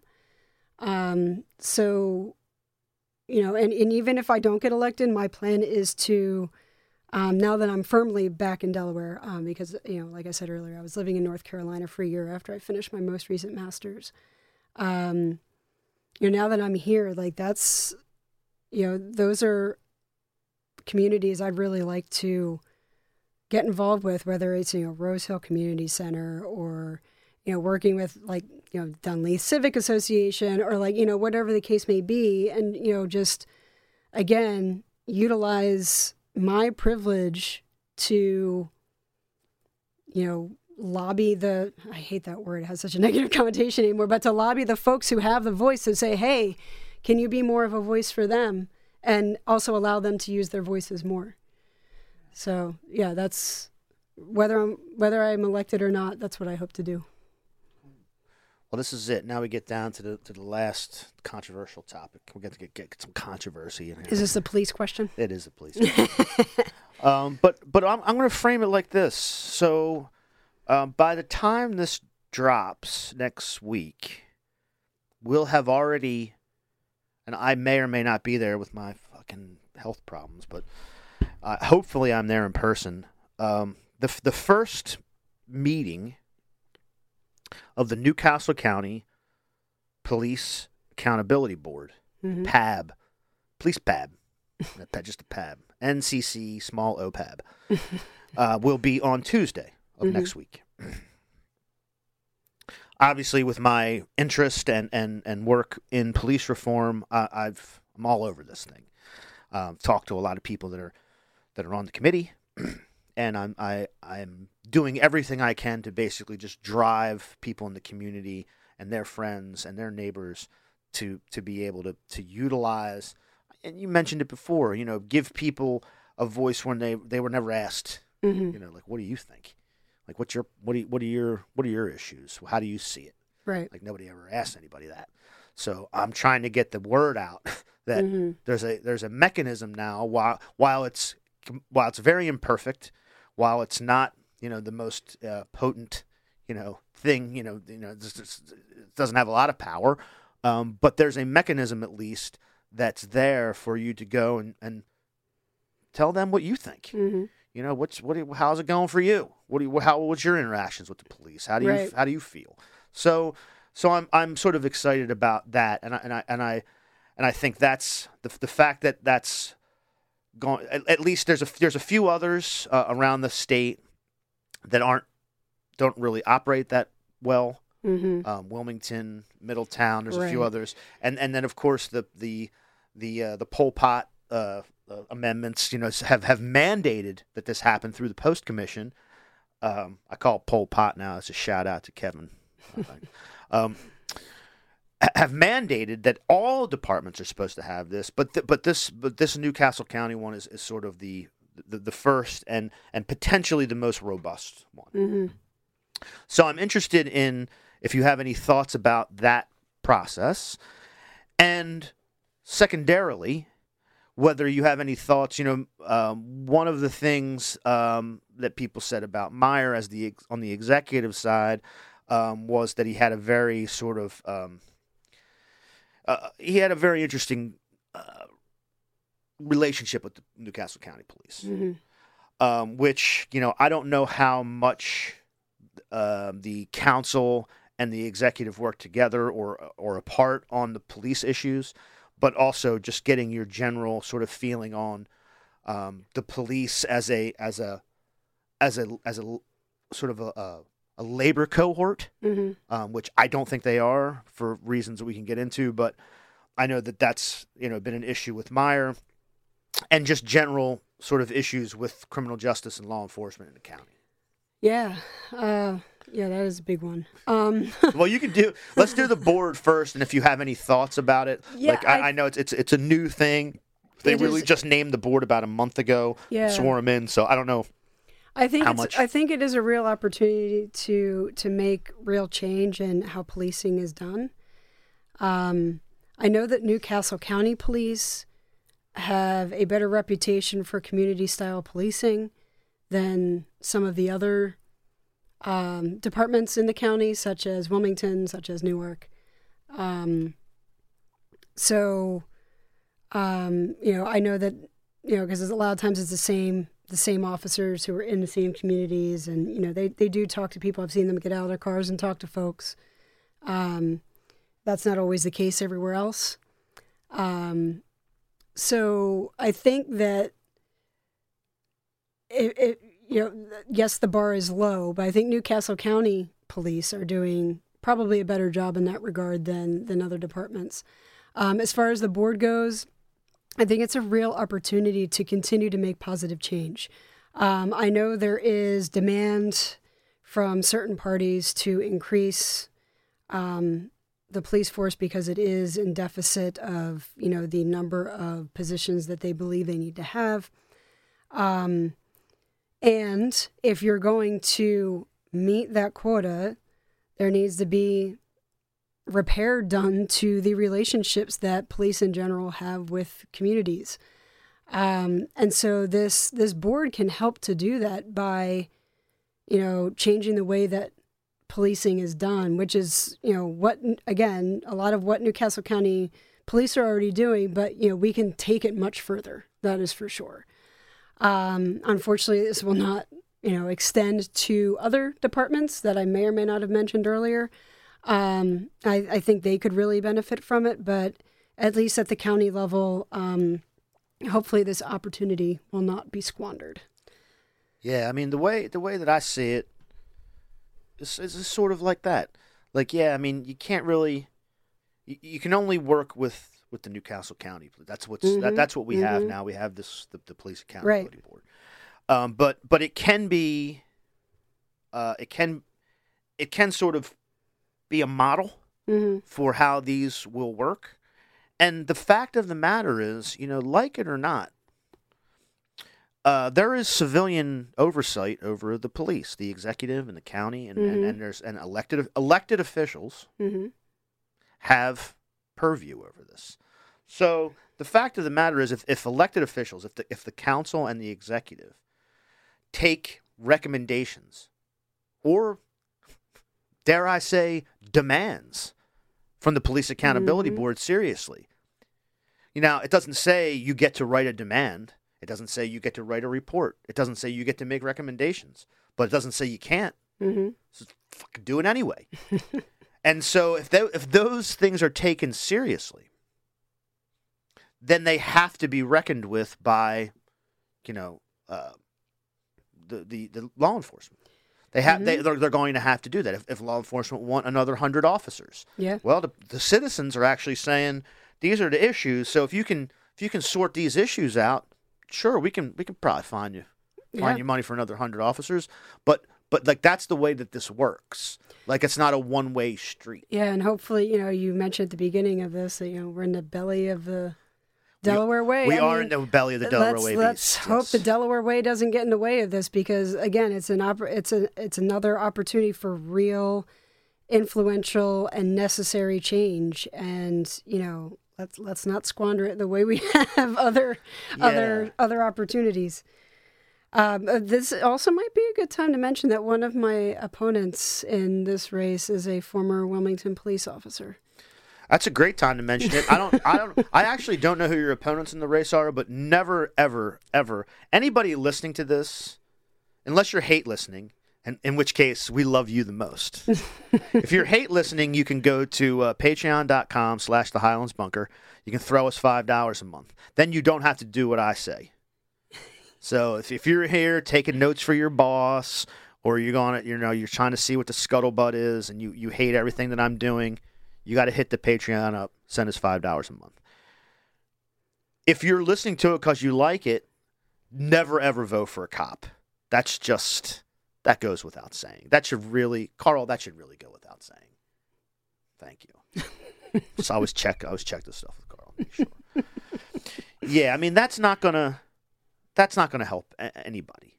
So, and even if I don't get elected, my plan is to, now that I'm firmly back in Delaware, because, like I said earlier, I was living in North Carolina for a year after I finished my most recent master's. Now that I'm here, like that's, those are communities I'd really like to get involved with, whether it's, Rose Hill Community Center or, working with Dunleith Civic Association or whatever the case may be. And, just, again, utilize my privilege to, lobby I hate that word, it has such a negative connotation anymore, but to lobby the folks who have the voice to say, hey, can you be more of a voice for them? And also allow them to use their voices more. So yeah, that's whether I'm elected or not, that's what I hope to do. Well, this is it. Now we get down to the last controversial topic. We're going to get some controversy in here. Is this a police question? It is a police question. But I'm going to frame it like this. So by the time this drops next week, we'll have already, and I may or may not be there with my fucking health problems, but hopefully I'm there in person. The first meeting of the Newcastle County Police Accountability Board, PAB, Police PAB, just a PAB, NCC, small OPAB, will be on Tuesday of next week. Obviously, with my interest and work in police reform, I'm all over this thing. Talked to a lot of people that are on the committee, and I'm doing everything I can to basically just drive people in the community and their friends and their neighbors to be able to utilize. And you mentioned it before, give people a voice when they were never asked. Like, what do you think? Like, what are your issues? How do you see it? Right. Like, nobody ever asked anybody that. So I'm trying to get the word out that there's a mechanism now while it's while it's very imperfect, while it's not, the most potent, thing, it doesn't have a lot of power, but there's a mechanism at least that's there for you to go and tell them what you think. Mm-hmm. How's it going for you? What's your interactions with the police? How do you feel? So I'm sort of excited about that, and I think that's the fact that that's going. At least there's a few others around the state that don't really operate that well. Mm-hmm. Wilmington, Middletown. There's a few Right. others, and then of course the Pol Pot amendments, have mandated that this happen through the Post Commission. I call it Pol Pot now. It's a shout out to Kevin. Have mandated that all departments are supposed to have this, but this Newcastle County one is sort of the first and potentially the most robust one. Mm-hmm. So I'm interested in if you have any thoughts about that process, and secondarily, whether you have any thoughts. One of the things that people said about Meyer on the executive side was that he had a very sort of he had a very interesting relationship with the Newcastle County Police, Mm-hmm. which I don't know how much the council and the executive work together or apart on the police issues, but also just getting your general sort of feeling on the police as a sort of a labor cohort, Mm-hmm. which I don't think they are for reasons that we can get into, but I know that that's been an issue with Meyer, and just general sort of issues with criminal justice and law enforcement in the county. Yeah. Yeah, that is a big one. Well, let's do the board first, and if you have any thoughts about it. Yeah, like I know it's a new thing. They It really is- just named the board about a month ago, Yeah. swore them in, so I don't know. I think How much? I think it is a real opportunity to make real change in how policing is done. I know that Newcastle County Police have a better reputation for community-style policing than some of the other departments in the county, such as Wilmington, such as Newark. I know that because a lot of times it's the same officers who are in the same communities, and they do talk to people. I've seen them get out of their cars and talk to folks. That's not always the case everywhere else. So I think that yes, the bar is low, but I think Newcastle County Police are doing probably a better job in that regard than other departments. As far as the board goes, I think it's a real opportunity to continue to make positive change. I know there is demand from certain parties to increase the police force because it is in deficit of, the number of positions that they believe they need to have. And if you're going to meet that quota, there needs to be repair done to the relationships that police in general have with communities. And so this board can help to do that by, changing the way that policing is done, which is, a lot of what Newcastle County Police are already doing, but, we can take it much further. That is for sure. Unfortunately, this will not, extend to other departments that I may or may not have mentioned earlier. I think they could really benefit from it, but at least at the county level, hopefully this opportunity will not be squandered. Yeah, I mean the way that I see it is sort of like that. Like, yeah, I mean you can't really, you can only work with the Newcastle County. That's that's what we have now. We have the police accountability board. But it can be, it can sort of be a model for how these will work. And the fact of the matter is, like it or not, there is civilian oversight over the police, the executive and the county, and there's elected officials have purview over this. So The fact of the matter is, if elected officials, if the council and the executive take recommendations or, dare I say, demands from the Police Accountability Board seriously. It doesn't say you get to write a demand. It doesn't say you get to write a report. It doesn't say you get to make recommendations. But it doesn't say you can't. So fucking do it anyway. And so if those things are taken seriously, then they have to be reckoned with by, the law enforcement. They're going to have to do that if law enforcement want another 100 officers. Yeah. Well, the citizens are actually saying these are the issues. So if you can sort these issues out, sure, we can probably find you money for another 100 officers. But like that's the way that this works. Like it's not a one-way street. Yeah, and hopefully, you mentioned at the beginning of this that we're in the belly of the Delaware Way. We are in the belly of the Delaware Way. Let's hope the Delaware Way doesn't get in the way of this, because again, it's another opportunity for real, influential and necessary change. And let's not squander it the way we have other opportunities. This also might be a good time to mention that one of my opponents in this race is a former Wilmington police officer. That's a great time to mention it. I actually don't know who your opponents in the race are, but never, ever, ever anybody listening to this, unless you're hate listening, and in which case we love you the most. If you're hate listening, you can go to patreon.com/The Highlands Bunker. You can throw us $5 a month. Then you don't have to do what I say. So if you're here taking notes for your boss, or you're trying to see what the scuttlebutt is, and you hate everything that I'm doing, you got to hit the Patreon up, send us $5 a month. If you're listening to it because you like it, never ever vote for a cop. That goes without saying. Carl, that should really go without saying. Thank you. So I always check this stuff with Carl. Make sure. Yeah, I mean that's not gonna help anybody.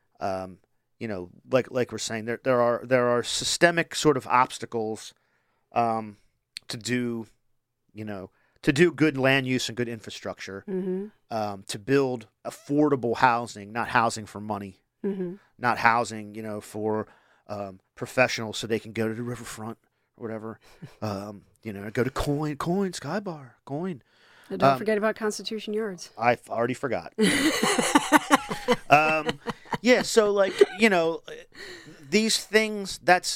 Like we're saying, there are systemic sort of obstacles to do good land use and good infrastructure, to build affordable housing, not housing for money, not housing, for professionals so they can go to the riverfront or whatever, go to Coin, Sky Bar, Coin. Don't forget about Constitution Yards. I've already forgot. Yeah, so these things,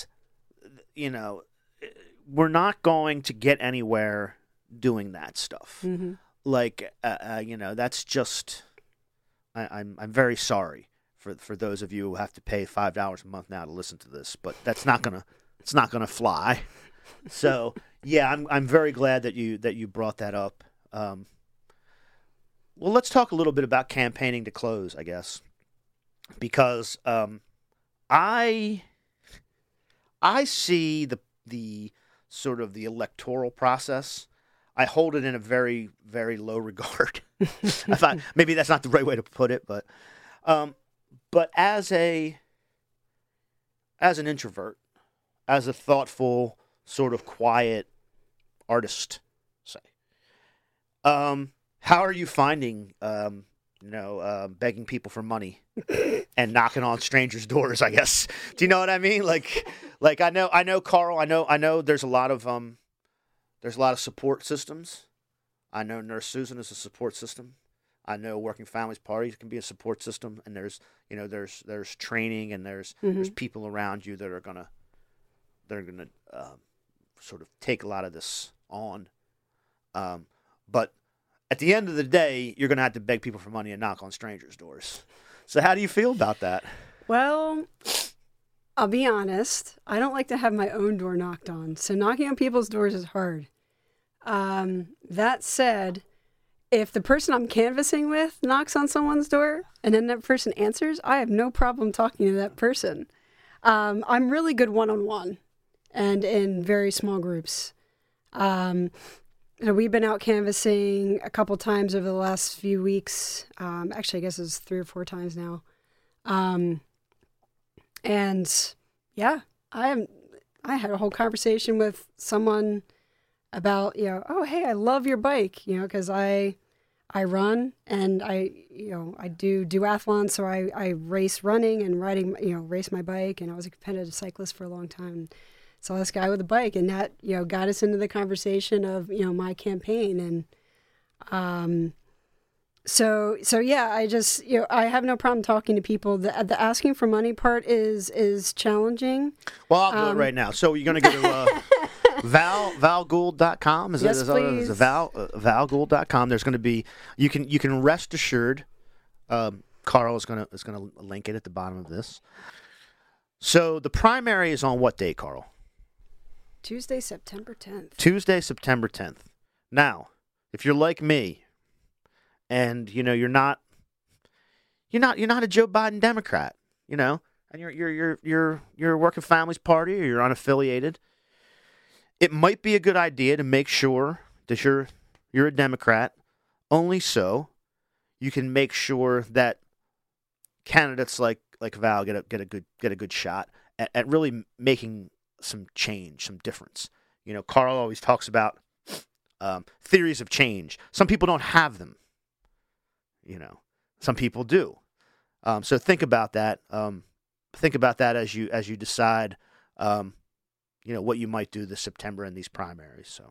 we're not going to get anywhere doing that stuff. That's just, I'm very sorry for those of you who have to pay $5 a month now to listen to this, but it's not gonna fly. So yeah, I'm very glad that you brought that up. Well, let's talk a little bit about campaigning to close, I guess, because I see the sort of the electoral process. I hold it in a very, very low regard. Maybe that's not the right way to put it, but as an introvert, as a thoughtful, sort of quiet artist, say, how are you finding, begging people for money and knocking on strangers' doors, I guess? Do you know what I mean? Like I know, Carl, I know there's a lot of support systems. I know Nurse Susan is a support system. I know Working Families Party can be a support system, and there's training, and there's people around you that are gonna sort of take a lot of this on. But at the end of the day, you're gonna have to beg people for money and knock on strangers' doors. So how do you feel about that? Well, I'll be honest. I don't like to have my own door knocked on, so knocking on people's doors is hard. That said, if the person I'm canvassing with knocks on someone's door and then that person answers, I have no problem talking to that person. I'm really good one-on-one and in very small groups. We've been out canvassing a couple times over the last few weeks. Actually, I guess it's 3 or 4 times now. And yeah, I had a whole conversation with someone about, oh, hey, I love your bike, because I I run, and I do duathlon, so I race running and riding, race my bike, and I was a competitive cyclist for a long time. Saw this guy with a bike, and that, got us into the conversation of, my campaign. And so yeah, I just, I have no problem talking to people. The asking for money part is challenging. Well, I'll do it right now. So you're going to go to valgould.com. Yes, please. Valgould.com. There's going to be, you can rest assured, Carl is going to link it at the bottom of this. So the primary is on what day, Carl? Tuesday, September 10th. Tuesday, September 10th. Now, if you're like me, and you're not a Joe Biden Democrat, and you're working Families Party, or you're unaffiliated, it might be a good idea to make sure that you're a Democrat, only so you can make sure that candidates like Val get a good shot at really making some change, some difference. Carl always talks about theories of change. Some people don't have them. Some people do. So think about that. Think about that as you decide, what you might do this September in these primaries. So,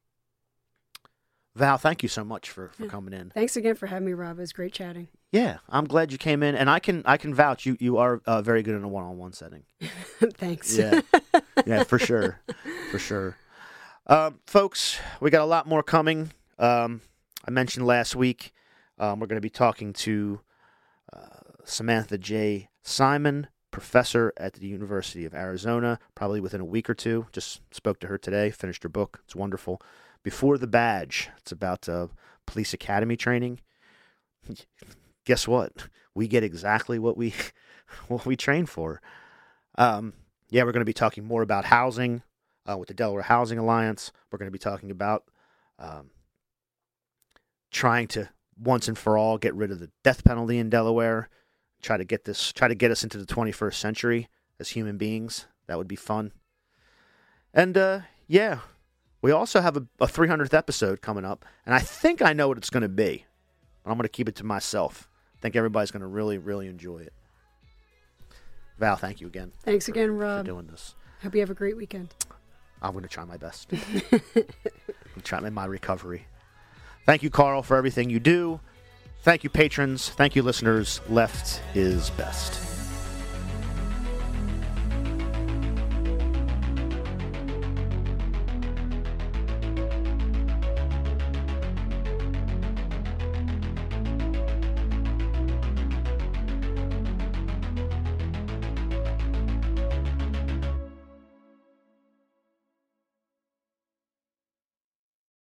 Val, thank you so much for coming in. Thanks again for having me, Rob. It was great chatting. Yeah, I'm glad you came in, and I can vouch you are very good in a one-on-one setting. Thanks. Yeah, for sure, for sure. Folks, we got a lot more coming. I mentioned last week we're going to be talking to Samantha J. Simon, professor at the University of Arizona, probably within a week or two. Just spoke to her today, finished her book. It's wonderful. Before the Badge. It's about police academy training. Guess what? We get exactly what we train for. We're going to be talking more about housing with the Delaware Housing Alliance. We're going to be talking about trying to once and for all get rid of the death penalty in Delaware. Try to get us into the 21st century as human beings. That would be fun. And we also have a 300th episode coming up, and I think I know what it's going to be. I'm going to keep it to myself. I think everybody's going to really, really enjoy it. Val, thank you again. Thanks again, Rob. For doing this. Hope you have a great weekend. I'm going to try my best. I'm trying my recovery. Thank you, Carl, for everything you do. Thank you, patrons. Thank you, listeners. Left is best.